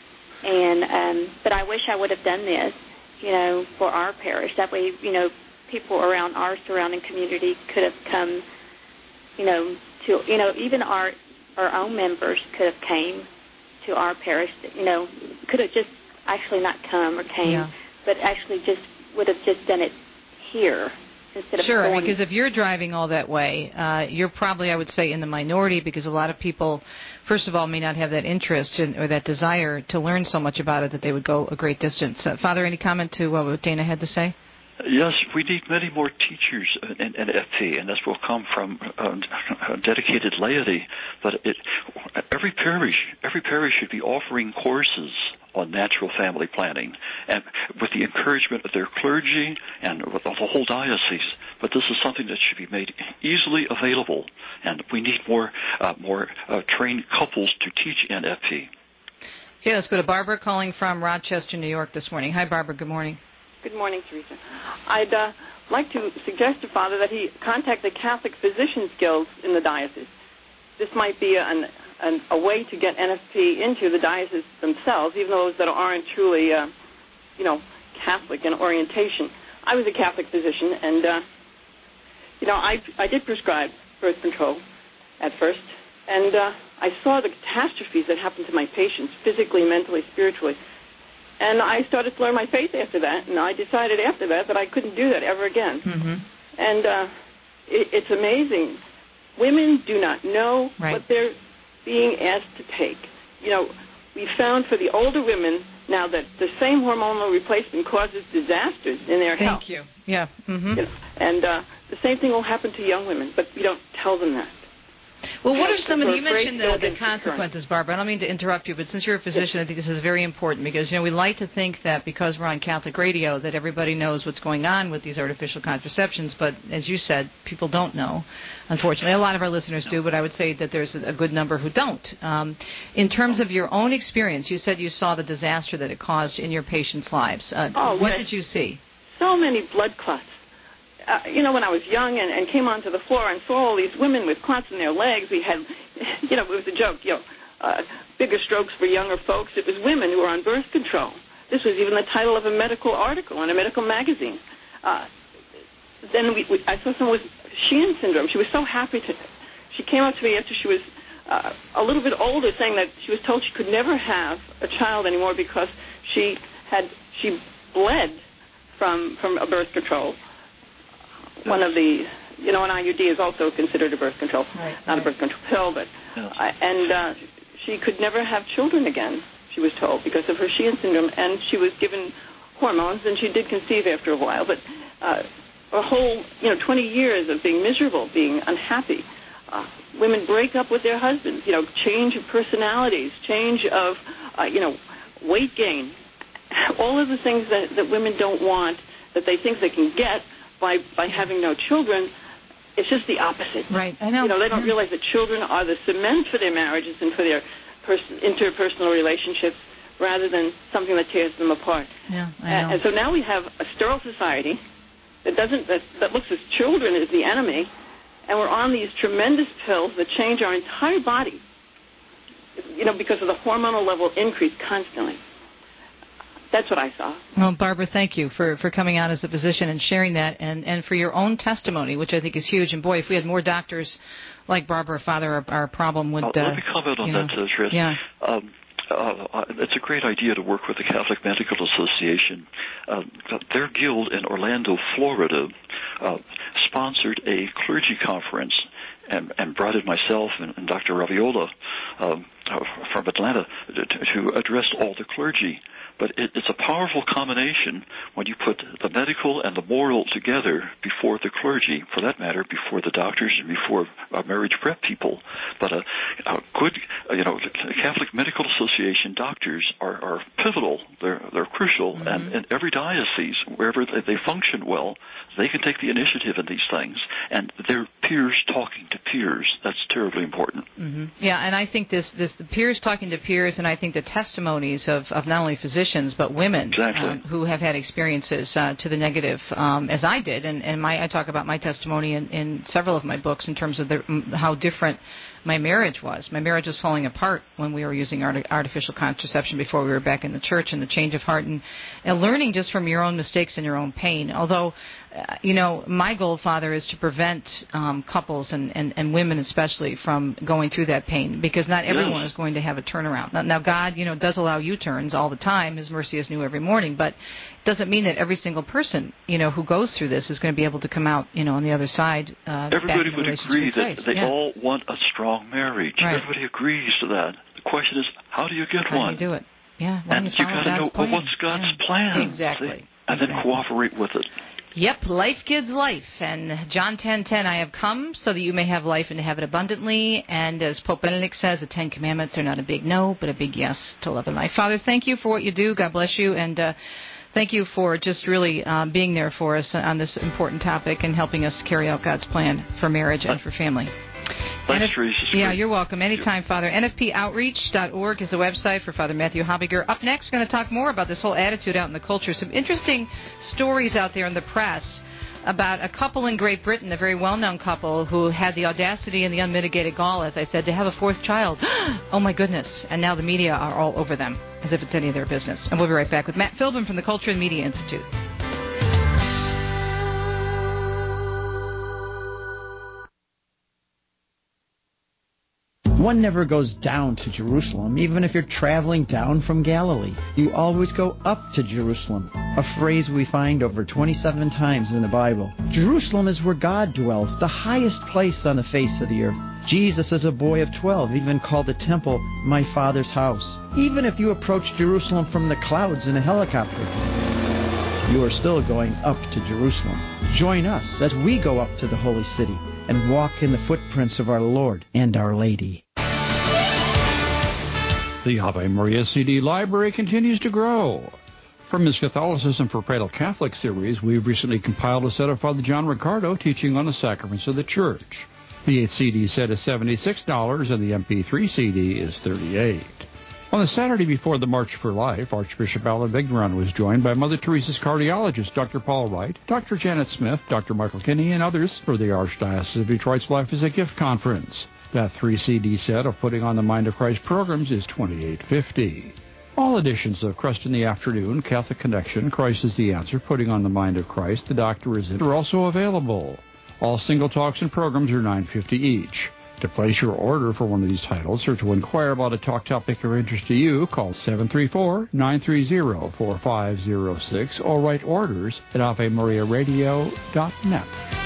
Speaker 2: And um, but I wish I would have done this, you know, for our parish. That way, you know, people around our surrounding community could have come, you know, to, you know, even our our own members could have came to our parish, you know, could have just actually not come or came, yeah. but actually just would have just done it here. Instead of
Speaker 4: sure,
Speaker 2: going.
Speaker 4: Because if you're driving all that way, uh, you're probably, I would say, in the minority because a lot of people, first of all, may not have that interest in, or that desire to learn so much about it that they would go a great distance. Uh, Father, any comment to uh, what Dana had to say?
Speaker 19: Yes, we need many more teachers in, in F P, and this will come from uh, dedicated laity. But it, every parish, every parish should be offering courses on natural family planning, and with the encouragement of their clergy and with the whole diocese. But this is something that should be made easily available, and we need more uh, more uh, trained couples to teach in F P.
Speaker 4: Okay, let's go to Barbara calling from Rochester, New York this morning. Hi, Barbara. Good morning.
Speaker 3: Good morning, Teresa. I'd uh, like to suggest to Father that he contact the Catholic Physicians Guilds in the diocese. This might be an, an, a way to get N F P into the diocese themselves, even those that aren't truly, uh, you know, Catholic in orientation. I was a Catholic physician, and, uh, you know, I, I did prescribe birth control at first, and uh, I saw the catastrophes that happened to my patients, physically, mentally, spiritually. And I started to learn my faith after that, and I decided after that that I couldn't do that ever again.
Speaker 4: Mm-hmm.
Speaker 3: And uh, it, it's amazing. Women do not know
Speaker 4: right.
Speaker 3: what they're being asked to take. You know, we found for the older women now that the same hormonal replacement causes disasters in their
Speaker 4: Thank
Speaker 3: health.
Speaker 4: Thank you. Yeah. Mm-hmm.
Speaker 3: You know, and uh, the same thing will happen to young women, but we don't tell them that.
Speaker 4: Well, what are some of the, you mentioned the, the consequences, Barbara. I don't mean to interrupt you, but since you're a physician, I think this is very important because, you know, we like to think that because we're on Catholic radio that everybody knows what's going on with these artificial contraceptions, but as you said, people don't know, unfortunately. A lot of our listeners do, but I would say that there's a good number who don't. Um, in terms of your own experience, you said you saw the disaster that it caused in your patients' lives. Uh,
Speaker 3: oh,
Speaker 4: what
Speaker 3: yes.
Speaker 4: did you see?
Speaker 3: So many blood clots. Uh, you know, when I was young and, and came onto the floor and saw all these women with clots in their legs, we had, you know, it was a joke, you know, uh, bigger strokes for younger folks. It was women who were on birth control. This was even the title of a medical article in a medical magazine. Uh, then we, we, I saw someone with Sheehan syndrome. She was so happy to, she came up to me after she was uh, a little bit older saying that she was told she could never have a child anymore because she had, she bled from, from a birth control. One of the, you know, an I U D is also considered a birth control,
Speaker 4: right,
Speaker 3: not
Speaker 4: right.
Speaker 3: a birth control pill, but,
Speaker 19: yes.
Speaker 3: uh, and uh, she could never have children again, she was told, because of her Sheehan syndrome, and she was given hormones, and she did conceive after a while, but uh, a whole, you know, twenty years of being miserable, being unhappy, uh, women break up with their husbands, you know, change of personalities, change of, uh, you know, weight gain, all of the things that, that women don't want, that they think they can get by, by having no children. It's just the opposite.
Speaker 4: Right, I know.
Speaker 3: You know, they don't realize that children are the cement for their marriages and for their pers- interpersonal relationships rather than something that tears them apart.
Speaker 4: Yeah, I know.
Speaker 3: And, and so now we have a sterile society that doesn't that, that looks at children as the enemy, and we're on these tremendous pills that change our entire body, you know, because of the hormonal level increase constantly. That's what I saw.
Speaker 4: Well, Barbara, thank you for, for coming out as a physician and sharing that, and, and for your own testimony, which I think is huge. And, boy, if we had more doctors like Barbara, Father, our, our problem would...
Speaker 19: Uh,
Speaker 4: uh,
Speaker 19: let me comment on
Speaker 4: you
Speaker 19: that,
Speaker 4: know,
Speaker 19: uh, Trish.
Speaker 4: Yeah.
Speaker 19: Um, uh, it's a great idea to work with the Catholic Medical Association. Uh, their guild in Orlando, Florida, uh, sponsored a clergy conference and, and brought in myself and, and Doctor Raviola um, from Atlanta to, to address all the clergy. But it, it's a powerful combination when you put the medical and the moral together before the clergy, for that matter, before the doctors and before uh, marriage prep people. But a, a good, uh, you know, Catholic Medical Association doctors are, are pivotal. They're they're crucial, mm-hmm. and in every diocese, wherever they, they function well, they can take the initiative in these things, and their peers talking to peers. That's terribly important.
Speaker 4: Mm-hmm. Yeah, and I think this this the peers talking to peers, and I think the testimonies of, of not only physicians but women
Speaker 19: exactly.
Speaker 4: um, who have had experiences uh, to the negative, um, as I did, and, and my I talk about my testimony in, in several of my books in terms of the, how different my marriage was. My marriage was falling apart when we were using art, artificial contraception before we were back in the church, and the change of heart and, and learning just from your own mistakes and your own pain. Although, uh, you know, my goal, Father, is to prevent um, couples and, and, and women especially from going through that pain, because not everyone
Speaker 19: yes.
Speaker 4: is going to have a turnaround. Now, now, God, you know, does allow U-turns all the time. His mercy is new every morning, but it doesn't mean that every single person, you know, who goes through this is going to be able to come out, you know, on the other side. Uh,
Speaker 19: Everybody
Speaker 4: back
Speaker 19: would agree that they
Speaker 4: yeah.
Speaker 19: all want a strong marriage.
Speaker 4: Right.
Speaker 19: Everybody agrees to that. The question is, how do you get
Speaker 4: how
Speaker 19: one?
Speaker 4: do you do it? Yeah, well,
Speaker 19: and
Speaker 4: you,
Speaker 19: you got to know well, what's God's
Speaker 4: yeah.
Speaker 19: plan.
Speaker 4: Exactly.
Speaker 19: See? And
Speaker 4: exactly.
Speaker 19: then cooperate with it.
Speaker 4: Yep, life gives life. And John ten ten, I have come so that you may have life and have it abundantly. And as Pope Benedict says, the Ten Commandments are not a big no, but a big yes to love and life. Father, thank you for what you do. God bless you. And uh, thank you for just really uh, being there for us on this important topic and helping us carry out God's plan for marriage and for family.
Speaker 19: Thanks,
Speaker 4: N F-
Speaker 19: Teresa.
Speaker 4: Yeah, you're welcome. Anytime, Father. N F P outreach dot org is the website for Father Matthew Hobbiger. Up next, we're going to talk more about this whole attitude out in the culture. Some interesting stories out there in the press about a couple in Great Britain, a very well-known couple who had the audacity and the unmitigated gall, as I said, to have a fourth child. Oh, my goodness. And now the media are all over them, as if it's any of their business. And we'll be right back with Matt Philbin from the Culture and Media Institute.
Speaker 5: One never goes down to Jerusalem, even if you're traveling down from Galilee. You always go up to Jerusalem, a phrase we find over twenty-seven times in the Bible. Jerusalem is where God dwells, the highest place on the face of the earth. Jesus, as a boy of twelve, even called the temple my Father's house. Even if you approach Jerusalem from the clouds in a helicopter, you are still going up to Jerusalem. Join us as we go up to the holy city and walk in the footprints of our Lord and Our Lady.
Speaker 6: The Ave Maria C D library continues to grow. From his Catholicism for Cradle Catholic series, we've recently compiled a set of Father John Riccardo teaching on the sacraments of the Church. The eight C D set is seventy-six dollars and the M P three C D is thirty-eight dollars. On the Saturday before the March for Life, Archbishop Alan Vigneron was joined by Mother Teresa's cardiologist, Doctor Paul Wright, Doctor Janet Smith, Doctor Michael Kinney, and others for the Archdiocese of Detroit's Life is a Gift Conference. That three C D set of Putting on the Mind of Christ programs is twenty-eight fifty. All editions of Crust in the Afternoon, Catholic Connection, Christ is the Answer, Putting on the Mind of Christ, The Doctor is It, are also available. All single talks and programs are nine fifty each. To place your order for one of these titles or to inquire about a talk topic of interest to you, call seven three four, nine three zero, four five zero six or write orders at ave maria radio dot net.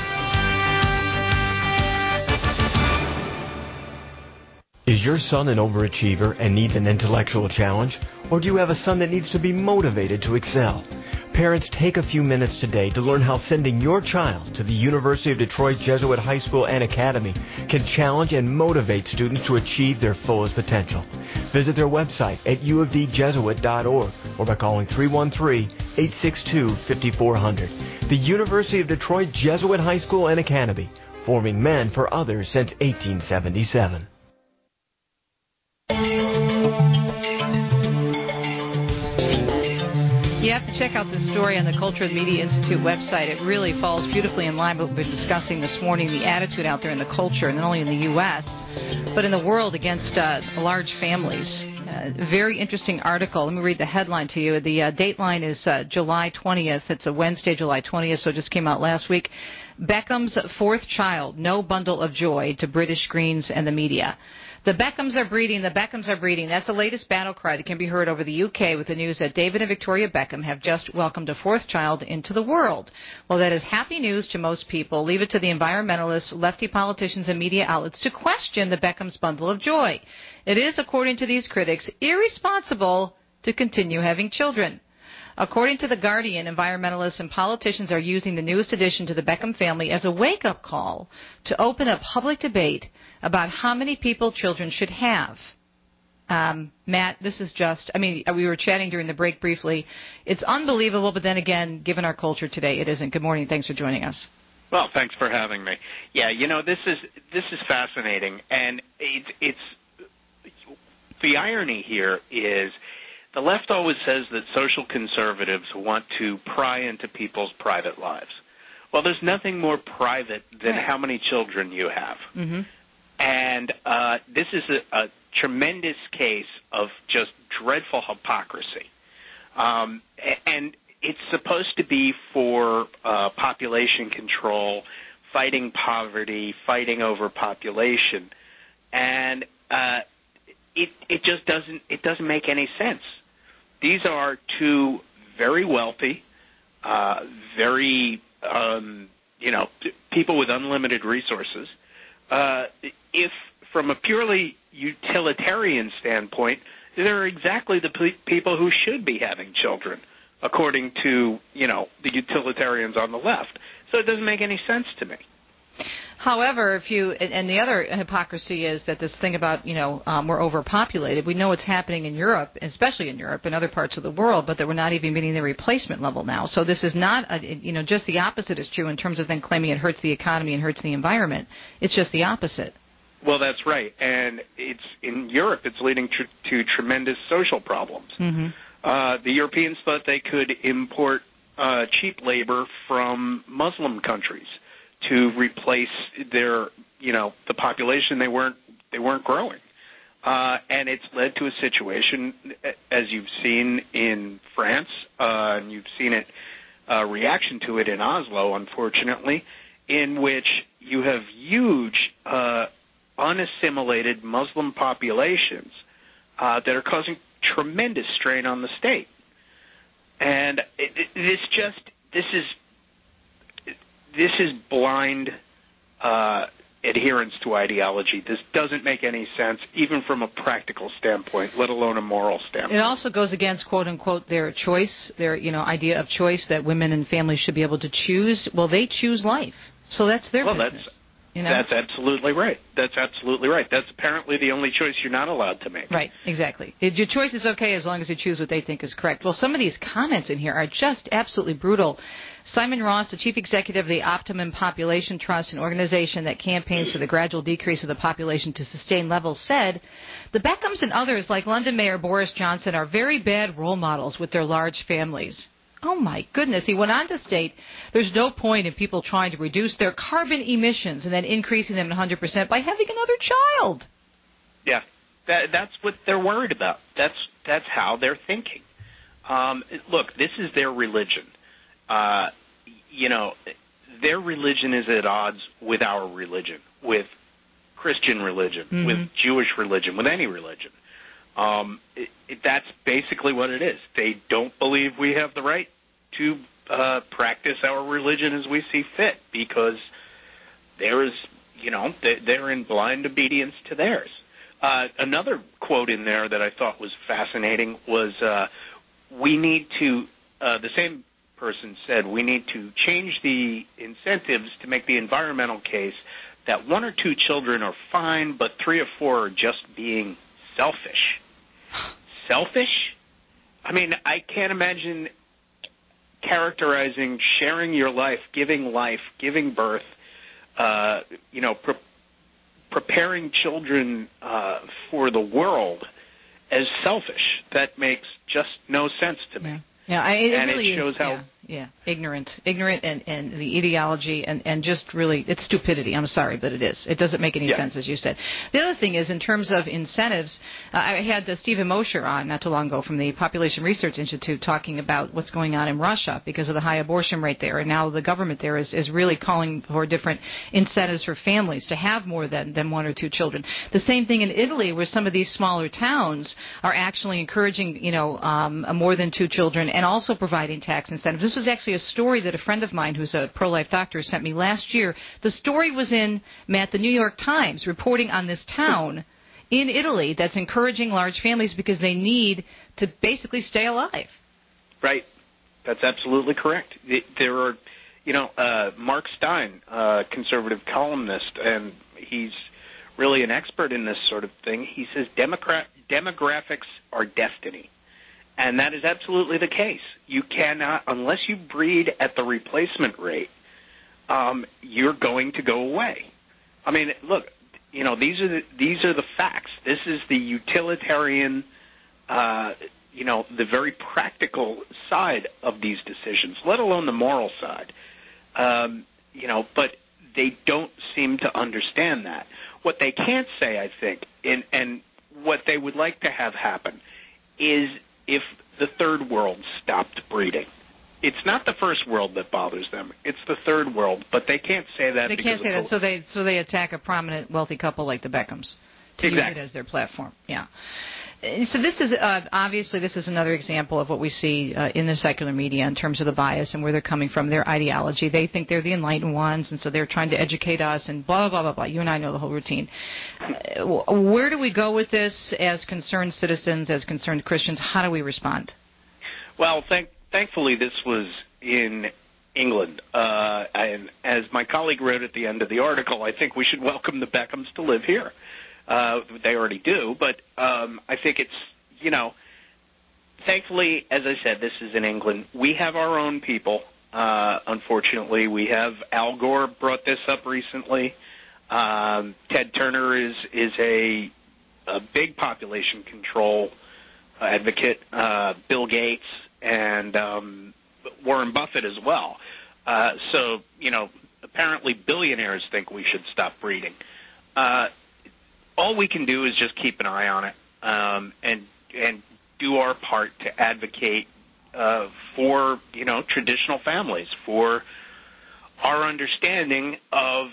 Speaker 22: Is your son an overachiever and needs an intellectual challenge? Or do you have a son that needs to be motivated to excel? Parents, take a few minutes today to learn how sending your child to the University of Detroit Jesuit High School and Academy can challenge and motivate students to achieve their fullest potential. Visit their website at u of d jesuit dot org or by calling three one three, eight six two, five four zero zero. The University of Detroit Jesuit High School and Academy, forming men for others since eighteen seventy-seven.
Speaker 4: You have to check out this story on the Culture and Media Institute website. It really falls beautifully in line with what we've been discussing this morning, the attitude out there in the culture, not only in the U S, but in the world against uh, large families. Uh, very interesting article. Let me read the headline to you. The uh, dateline is uh, July twentieth. It's a Wednesday, July twentieth, so it just came out last week. Beckham's fourth child, no bundle of joy to British screens and the media. The Beckhams are breeding, the Beckhams are breeding. That's the latest battle cry that can be heard over the U K with the news that David and Victoria Beckham have just welcomed a fourth child into the world. Well, that is happy news to most people. Leave it to the environmentalists, lefty politicians, and media outlets to question the Beckhams' bundle of joy. It is, according to these critics, irresponsible to continue having children. According to The Guardian, environmentalists and politicians are using the newest addition to the Beckham family as a wake-up call to open a public debate about how many people children should have. Um, Matt, this is just, I mean, we were chatting during the break briefly. It's unbelievable, but then again, given our culture today, it isn't. Good morning. Thanks for joining us.
Speaker 7: Well, thanks for having me. Yeah, you know, this is this is fascinating, and it's, it's the irony here is the left always says that social conservatives want to pry into people's private lives. Well, there's nothing more private than right. how many children you have.
Speaker 4: Mm-hmm.
Speaker 7: And uh, this is a, a tremendous case of just dreadful hypocrisy. Um, and it's supposed to be for uh, population control, fighting poverty, fighting overpopulation. And uh, it, it just doesn't, it doesn't make any sense. These are two very wealthy, uh, very, um, you know, people with unlimited resources. Uh, if, from a purely utilitarian standpoint, they're exactly the pe- people who should be having children, according to, you know, the utilitarians on the left. So it doesn't make any sense to me.
Speaker 4: However, if you and the other hypocrisy is that this thing about, you know, um, we're overpopulated. We know what's happening in Europe, especially in Europe and other parts of the world, but that we're not even meeting the replacement level now. So this is not, a, you know, just the opposite is true in terms of then claiming it hurts the economy and hurts the environment. It's just the opposite.
Speaker 7: Well, that's right, and it's in Europe. It's leading tr- to tremendous social problems.
Speaker 4: Mm-hmm.
Speaker 7: Uh, the Europeans thought they could import uh, cheap labor from Muslim countries to replace their, you know, the population they weren't they weren't growing, uh, and it's led to a situation, as you've seen in France, uh, and you've seen it uh, reaction to it in Oslo, unfortunately, in which you have huge uh, unassimilated Muslim populations uh, that are causing tremendous strain on the state, and it, it, this just this is. This is blind uh, adherence to ideology. This doesn't make any sense, even from a practical standpoint, let alone a moral standpoint.
Speaker 4: It also goes against, quote unquote, their choice, their you know idea of choice that women and families should be able to choose. Well, they choose life, so that's their
Speaker 7: well,
Speaker 4: business.
Speaker 7: That's,
Speaker 4: you know?
Speaker 7: That's absolutely right. That's absolutely right. That's apparently the only choice you're not allowed to make.
Speaker 4: Right, exactly. Your choice is okay as long as you choose what they think is correct. Well, some of these comments in here are just absolutely brutal. Simon Ross, the chief executive of the Optimum Population Trust, an organization that campaigns for the gradual decrease of the population to sustain levels, said, the Beckhams and others like London Mayor Boris Johnson are very bad role models with their large families. Oh, my goodness. He went on to state there's no point in people trying to reduce their carbon emissions and then increasing them one hundred percent by having another child.
Speaker 7: Yeah, that, that's what they're worried about. That's, that's how they're thinking. Um, look, this is their religion. Uh, you know, their religion is at odds with our religion, with Christian religion,
Speaker 4: mm-hmm.
Speaker 7: with Jewish religion, with any religion. Um, it, it, that's basically what it is. They don't believe we have the right to uh, practice our religion as we see fit because there is, you know, they're in blind obedience to theirs. Uh, another quote in there that I thought was fascinating was, uh, we need to, uh, the same person said we need to change the incentives to make the environmental case that one or two children are fine, but three or four are just being selfish. Selfish? I mean, I can't imagine characterizing sharing your life, giving life, giving birth, uh, you know, pre- preparing children uh, for the world as selfish. That makes just no sense to me.
Speaker 4: Yeah, yeah I, it
Speaker 7: and
Speaker 4: really
Speaker 7: it shows
Speaker 4: is,
Speaker 7: how...
Speaker 4: Yeah. Yeah, ignorant, ignorant, and, and the ideology, and, and just really, it's stupidity. I'm sorry, but it is. It doesn't make any yeah. sense, as you said. The other thing is, in terms of incentives, uh, I had uh, Stephen Mosher on not too long ago from the Population Research Institute talking about what's going on in Russia because of the high abortion rate there, and now the government there is, is really calling for different incentives for families to have more than, than one or two children. The same thing in Italy, where some of these smaller towns are actually encouraging, you know, um, more than two children, and also providing tax incentives. This was actually a story that a friend of mine who's a pro-life doctor sent me last year. The story was in, Matt, the New York Times, reporting on this town in Italy that's encouraging large families because they need to basically stay alive.
Speaker 7: Right. That's absolutely correct. There are, you know, uh, Mark Stein, uh, conservative columnist, and he's really an expert in this sort of thing. He says Democrat, demographics are destiny. And that is absolutely the case. You cannot, unless you breed at the replacement rate, um, you're going to go away. I mean, look, you know, these are the, these are the facts. This is the utilitarian, uh, you know, the very practical side of these decisions, let alone the moral side. Um, you know, but they don't seem to understand that. What they can't say, I think, and, and what they would like to have happen is if the third world stopped breeding. It's not the first world that bothers them. It's the third world, but they can't say that.
Speaker 4: They
Speaker 7: because
Speaker 4: can't say
Speaker 7: of
Speaker 4: that, so they so they attack a prominent wealthy couple like the Beckhams to
Speaker 7: exactly.
Speaker 4: use it as their platform. Yeah. So this is uh, obviously this is another example of what we see uh, in the secular media in terms of the bias and where they're coming from, their ideology. They think they're the enlightened ones, and so they're trying to educate us and blah, blah, blah, blah. You and I know the whole routine. Uh, where do we go with this as concerned citizens, as concerned Christians? How do we respond?
Speaker 7: Well, thank, thankfully this was in England. Uh, and as my colleague wrote at the end of the article, I think we should welcome the Beckhams to live here. Uh, they already do, but um, I think it's, you know, thankfully, as I said, this is in England. We have our own people, uh, unfortunately. We have Al Gore brought this up recently. Um, Ted Turner is, is a, a big population control advocate, uh, Bill Gates, and um, Warren Buffett as well. Uh, so, you know, apparently billionaires think we should stop breeding. Uh All we can do is just keep an eye on it um, and and do our part to advocate uh, for, you know, traditional families, for our understanding of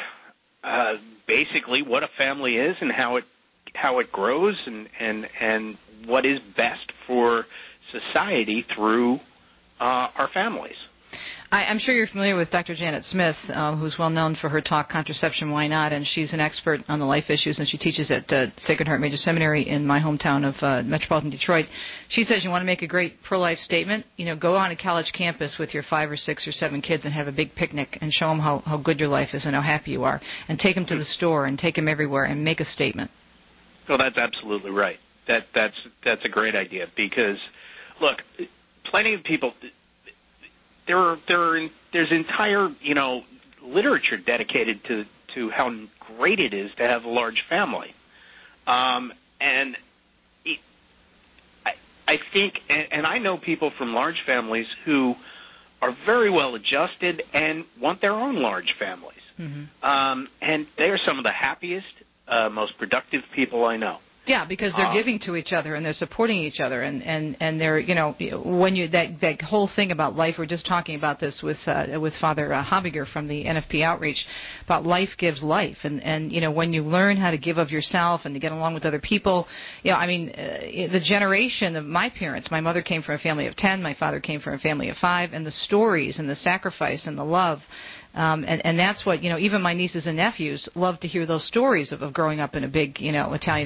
Speaker 7: uh, basically what a family is and how it how it grows and, and, and what is best for society through uh, our families.
Speaker 4: I, I'm sure you're familiar with Doctor Janet Smith, uh, who's well known for her talk, Contraception, Why Not? And she's an expert on the life issues, and she teaches at uh, Sacred Heart Major Seminary in my hometown of uh, metropolitan Detroit. She says you want to make a great pro-life statement, you know, go on a college campus with your five or six or seven kids and have a big picnic and show them how, how good your life is and how happy you are, and take them to the store and take them everywhere and make a statement.
Speaker 7: Well, that's absolutely right. That that's that's a great idea because, look, plenty of people. There are there are there's entire you know literature dedicated to to how great it is to have a large family, um, and it, I I think and, and I know people from large families who are very well adjusted and want their own large families, mm-hmm. um, and they are some of the happiest, uh, most productive people I know.
Speaker 4: Yeah, because they're
Speaker 7: um,
Speaker 4: giving to each other and they're supporting each other, and, and, and they're, you know, when you that that whole thing about life. We're just talking about this with uh, with Father uh, Habiger from the N F P Outreach about life gives life, and and you know when you learn how to give of yourself and to get along with other people, you know, I mean, uh, the generation of my parents. My mother came from a family of ten. My father came from a family of five, and the stories and the sacrifice and the love. Um, and, and that's what, you know, even my nieces and nephews love to hear those stories of, of growing up in a big, you know, Italian-American family.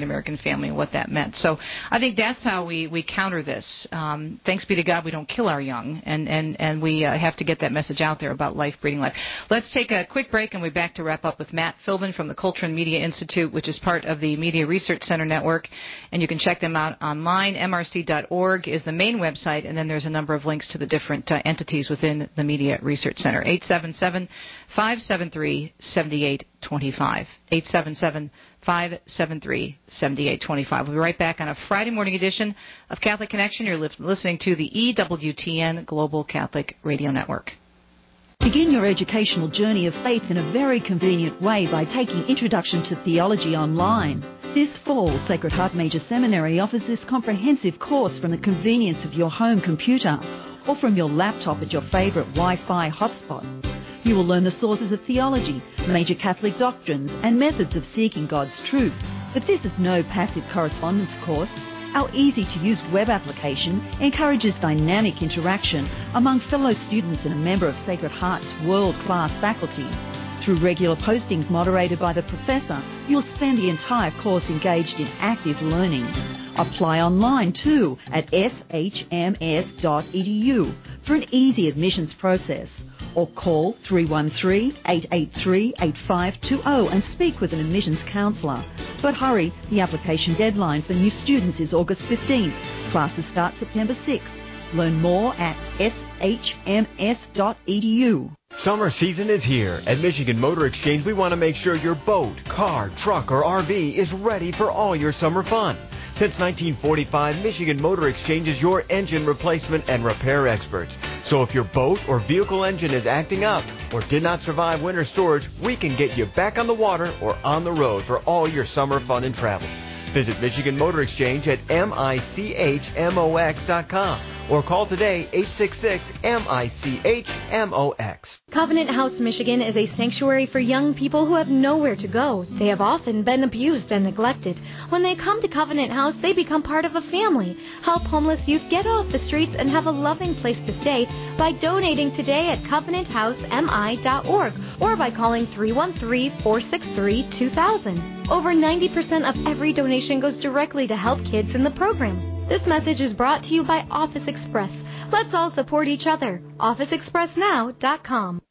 Speaker 4: family and what that meant. So I think that's how we, we counter this. Um, thanks be to God we don't kill our young, and, and, and we uh, have to get that message out there about life breeding life. Let's take a quick break, and we'll be back to wrap up with Matt Philbin from the Culture and Media Institute, which is part of the Media Research Center Network, and you can check them out online. M R C dot org is the main website, and then there's a number of links to the different uh, entities within the Media Research Center. eight seven seven, five seven three, seven eight two five. eight seven seven, five seven three, seven eight two five. We'll be right back on a Friday morning edition of Catholic Connection. You're li- listening to the E W T N Global Catholic Radio Network.
Speaker 18: Begin your educational journey of faith in a very convenient way by taking Introduction to Theology online. This fall, Sacred Heart Major Seminary offers this comprehensive course from the convenience of your home computer or from your laptop at your favourite Wi-Fi hotspot. You will learn the sources of theology, major Catholic doctrines, and methods of seeking God's truth. But this is no passive correspondence course. Our easy-to-use web application encourages dynamic interaction among fellow students and a member of Sacred Heart's world-class faculty. Through regular postings moderated by the professor, you'll spend the entire course engaged in active learning. Apply online too at s h m s dot e d u for an easy admissions process, or call three one three, eight eight three, eight five two zero and speak with an admissions counsellor. But hurry, the application deadline for new students is August fifteenth. Classes start September sixth. Learn more at s h m s dot e d u.
Speaker 22: Summer season is here. At Michigan Motor Exchange, we want to make sure your boat, car, truck, or R V is ready for all your summer fun. Since nineteen forty-five, Michigan Motor Exchange is your engine replacement and repair experts. So if your boat or vehicle engine is acting up or did not survive winter storage, we can get you back on the water or on the road for all your summer fun and travel. Visit Michigan Motor Exchange at M I C H M O X dot com or call today eight six six, M I C H M O X.
Speaker 8: Covenant House, Michigan is a sanctuary for young people who have nowhere to go. They have often been abused and neglected. When they come to Covenant House, they become part of a family. Help homeless youth get off the streets and have a loving place to stay by donating today at covenant house m i dot org or by calling three one three, four six three, two thousand. Over ninety percent of every donation goes directly to help kids in the program. This message is brought to you by Office Express. Let's all support each other. office express now dot com.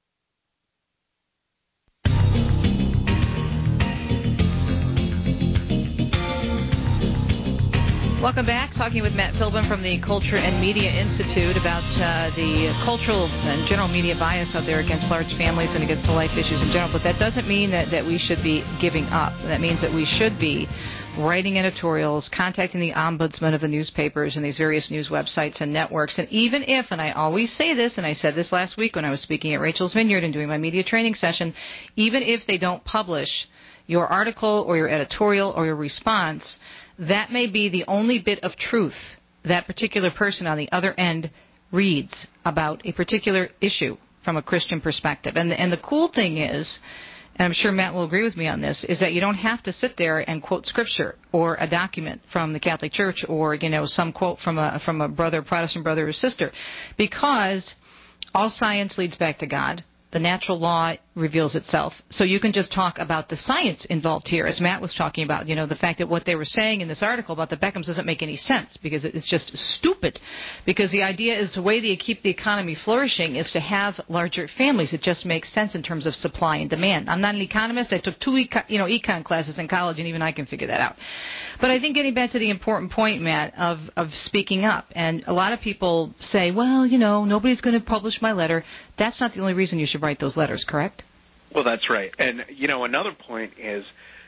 Speaker 4: Welcome back. Talking with Matt Philbin from the Culture and Media Institute about uh, the cultural and general media bias out there against large families and against the life issues in general. But that doesn't mean that, that we should be giving up. That means that we should be writing editorials, contacting the ombudsman of the newspapers and these various news websites and networks. And even if, and I always say this, and I said this last week when I was speaking at Rachel's Vineyard and doing my media training session, even if they don't publish your article or your editorial or your response, that may be the only bit of truth that particular person on the other end reads about a particular issue from a Christian perspective. And the, and the cool thing is, and I'm sure Matt will agree with me on this, is that you don't have to sit there and quote scripture or a document from the Catholic Church or, you know, some quote from a from a brother, Protestant brother or sister, because all science leads back to God. The natural law reveals itself. So you can just talk about the science involved here, as Matt was talking about, you know, the fact that what they were saying in this article about the Beckhams doesn't make any sense because it's just stupid. Because the idea is the way they keep the economy flourishing is to have larger families. It just makes sense in terms of supply and demand. I'm not an economist. I took two eco- you know, econ classes in college, and even I can figure that out. But I think getting back to the important point, Matt, of, of speaking up, and a lot of people say, well, you know, nobody's going to publish my letter. That's not the only reason you should write those letters, correct?
Speaker 7: Well, that's right. And, you know, another point is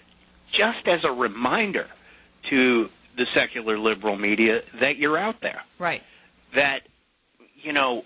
Speaker 7: just as a reminder to the secular liberal media that you're out there.
Speaker 4: Right.
Speaker 7: That, you know,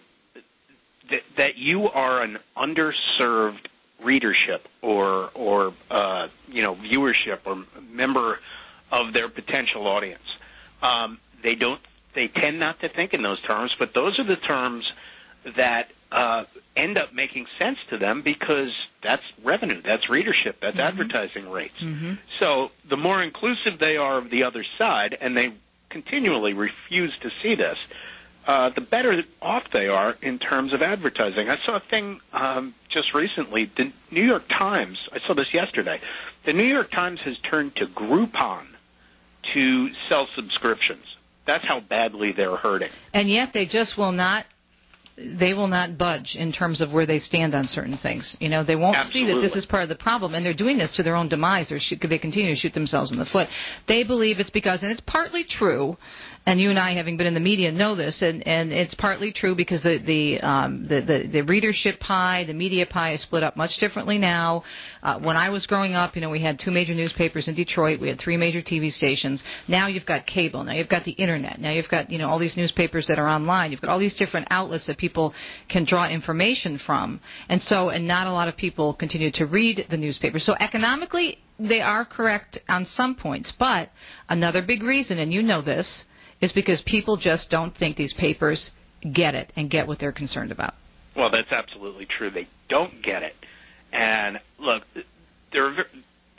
Speaker 7: that, that you are an underserved readership or, or uh, you know, viewership or member of their potential audience. Um, they don't, they tend not to think in those terms, but those are the terms that uh, end up making sense to them because that's revenue, that's readership, that's mm-hmm. advertising rates.
Speaker 4: Mm-hmm.
Speaker 7: So the more inclusive they are of the other side, and they continually refuse to see this, uh, the better off they are in terms of advertising. I saw a thing um, just recently, the New York Times, I saw this yesterday, the New York Times has turned to Groupon to sell subscriptions. That's how badly they're hurting.
Speaker 4: And yet they just will not they will not budge in terms of where they stand on certain things. You know, they won't
Speaker 7: Absolutely.
Speaker 4: see that this is part of the problem, and they're doing this to their own demise. They're shoot, they continue to shoot themselves in the foot. They believe it's because, and it's partly true, and you and I, having been in the media, know this, and, and it's partly true because the the, um, the the the readership pie, the media pie is split up much differently now. Uh, when I was growing up, you know, we had two major newspapers in Detroit. We had three major T V stations. Now you've got cable. Now you've got the Internet. Now you've got, you know, all these newspapers that are online. You've got all these different outlets that people can draw information from. And so, and not a lot of people continue to read the newspaper. So economically, they are correct on some points. But another big reason, and you know this, is because people just don't think these papers get it and get what they're concerned about.
Speaker 7: Well, that's absolutely true. They don't get it. And look, there are,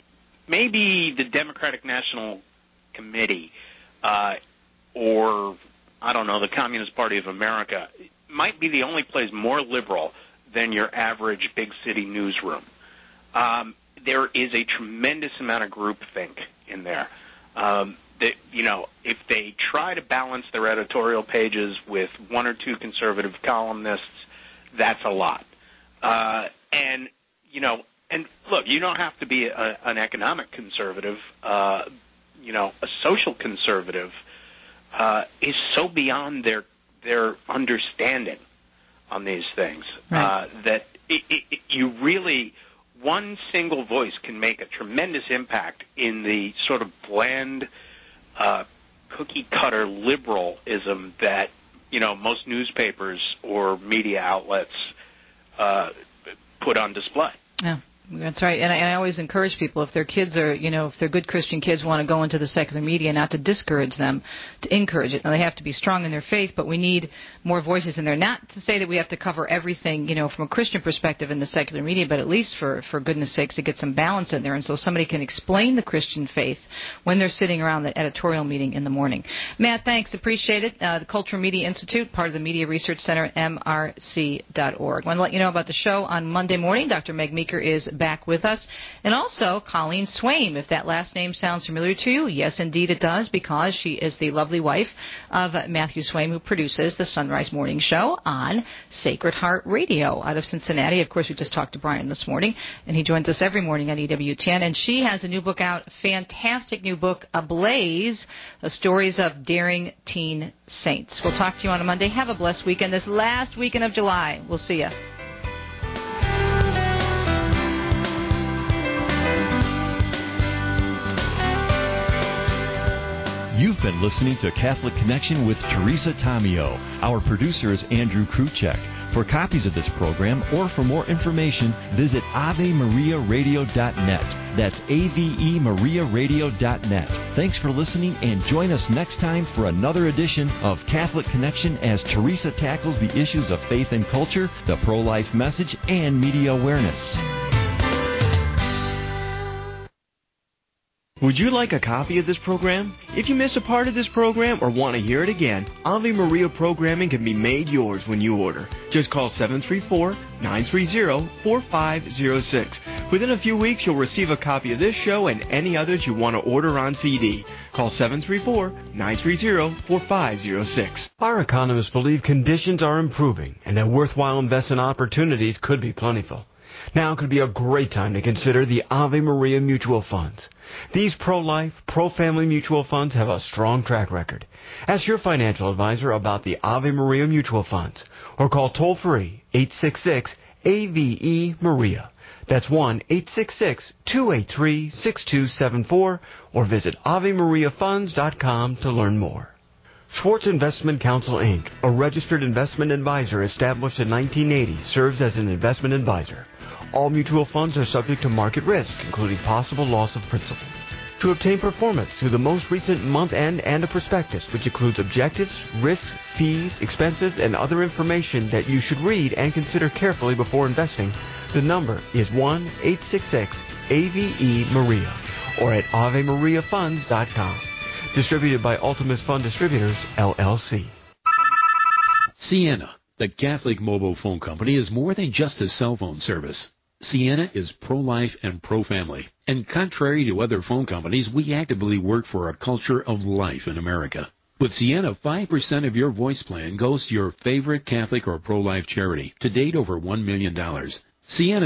Speaker 7: maybe the Democratic National Committee uh, or, I don't know, the Communist Party of America might be the only place more liberal than your average big city newsroom. Um, there is a tremendous amount of groupthink in there. Um, that, you know, if they try to balance their editorial pages with one or two conservative columnists, that's a lot. Uh, and, you know, and look, you don't have to be a, an economic conservative. Uh, you know, a social conservative uh, is so beyond their their understanding on these things
Speaker 4: right.
Speaker 7: uh, that it, it, it, you really, one single voice can make a tremendous impact in the sort of bland, uh, cookie-cutter liberalism that, you know, most newspapers or media outlets uh, put on display.
Speaker 4: Yeah. That's right, and I, and I always encourage people, if their kids are, you know, if they're good Christian kids, want to go into the secular media, not to discourage them, to encourage it. Now, they have to be strong in their faith, but we need more voices in there. Not to say that we have to cover everything, you know, from a Christian perspective in the secular media, but at least for, for goodness sakes, to get some balance in there, and so somebody can explain the Christian faith when they're sitting around the editorial meeting in the morning. Matt, thanks, appreciate it. Uh, the Cultural Media Institute, part of the Media Research Center, M R C dot org. I want to let you know about the show on Monday morning. Doctor Meg Meeker is back with us. And also Colleen Swaim, if that last name sounds familiar to you. Yes, indeed it does, because she is the lovely wife of Matthew Swaim, who produces the Sunrise Morning Show on Sacred Heart Radio out of Cincinnati. Of course, we just talked to Brian this morning, and he joins us every morning on E W T N. And she has a new book out, fantastic new book, Ablaze, the stories of daring teen saints. We'll talk to you on a Monday. Have a blessed weekend. This last weekend of July. We'll see you.
Speaker 9: You've been listening to Catholic Connection with Teresa Tomeo. Our producer is Andrew Kruchek. For copies of this program or for more information, visit ave maria radio dot net. That's A V E Maria Radio dot net. Thanks for listening, and join us next time for another edition of Catholic Connection as Teresa tackles the issues of faith and culture, the pro-life message, and media awareness.
Speaker 22: Would you like a copy of this program? If you miss a part of this program or want to hear it again, Ave Maria programming can be made yours when you order. Just call seven three four, nine three zero, four five zero six. Within a few weeks, you'll receive a copy of this show and any others you want to order on C D. Call seven three four, nine three zero, four five zero six. Our economists believe conditions are improving and that worthwhile investment opportunities could be plentiful. Now could be a great time to consider the Ave Maria Mutual Funds. These pro-life, pro-family mutual funds have a strong track record. Ask your financial advisor about the Ave Maria Mutual Funds or call toll-free eight six six A V E Maria. That's one eight six six, two eight three, six two seven four or visit ave maria funds dot com to learn more. Schwartz Investment Counsel, Incorporated, a registered investment advisor established in nineteen eighty, serves as an investment advisor. All mutual funds are subject to market risk, including possible loss of principal. To obtain performance through the most recent month-end and a prospectus, which includes objectives, risks, fees, expenses, and other information that you should read and consider carefully before investing, the number is one eight six six A V E Maria or at ave maria funds dot com. Distributed by Ultimus Fund Distributors, L L C.
Speaker 10: Sienna, the Catholic mobile phone company, is more than just a cell phone service. Sienna is pro-life and pro-family. And contrary to other phone companies, we actively work for a culture of life in America. With Sienna, five percent of your voice plan goes to your favorite Catholic or pro-life charity. To date, over one million dollars. Sienna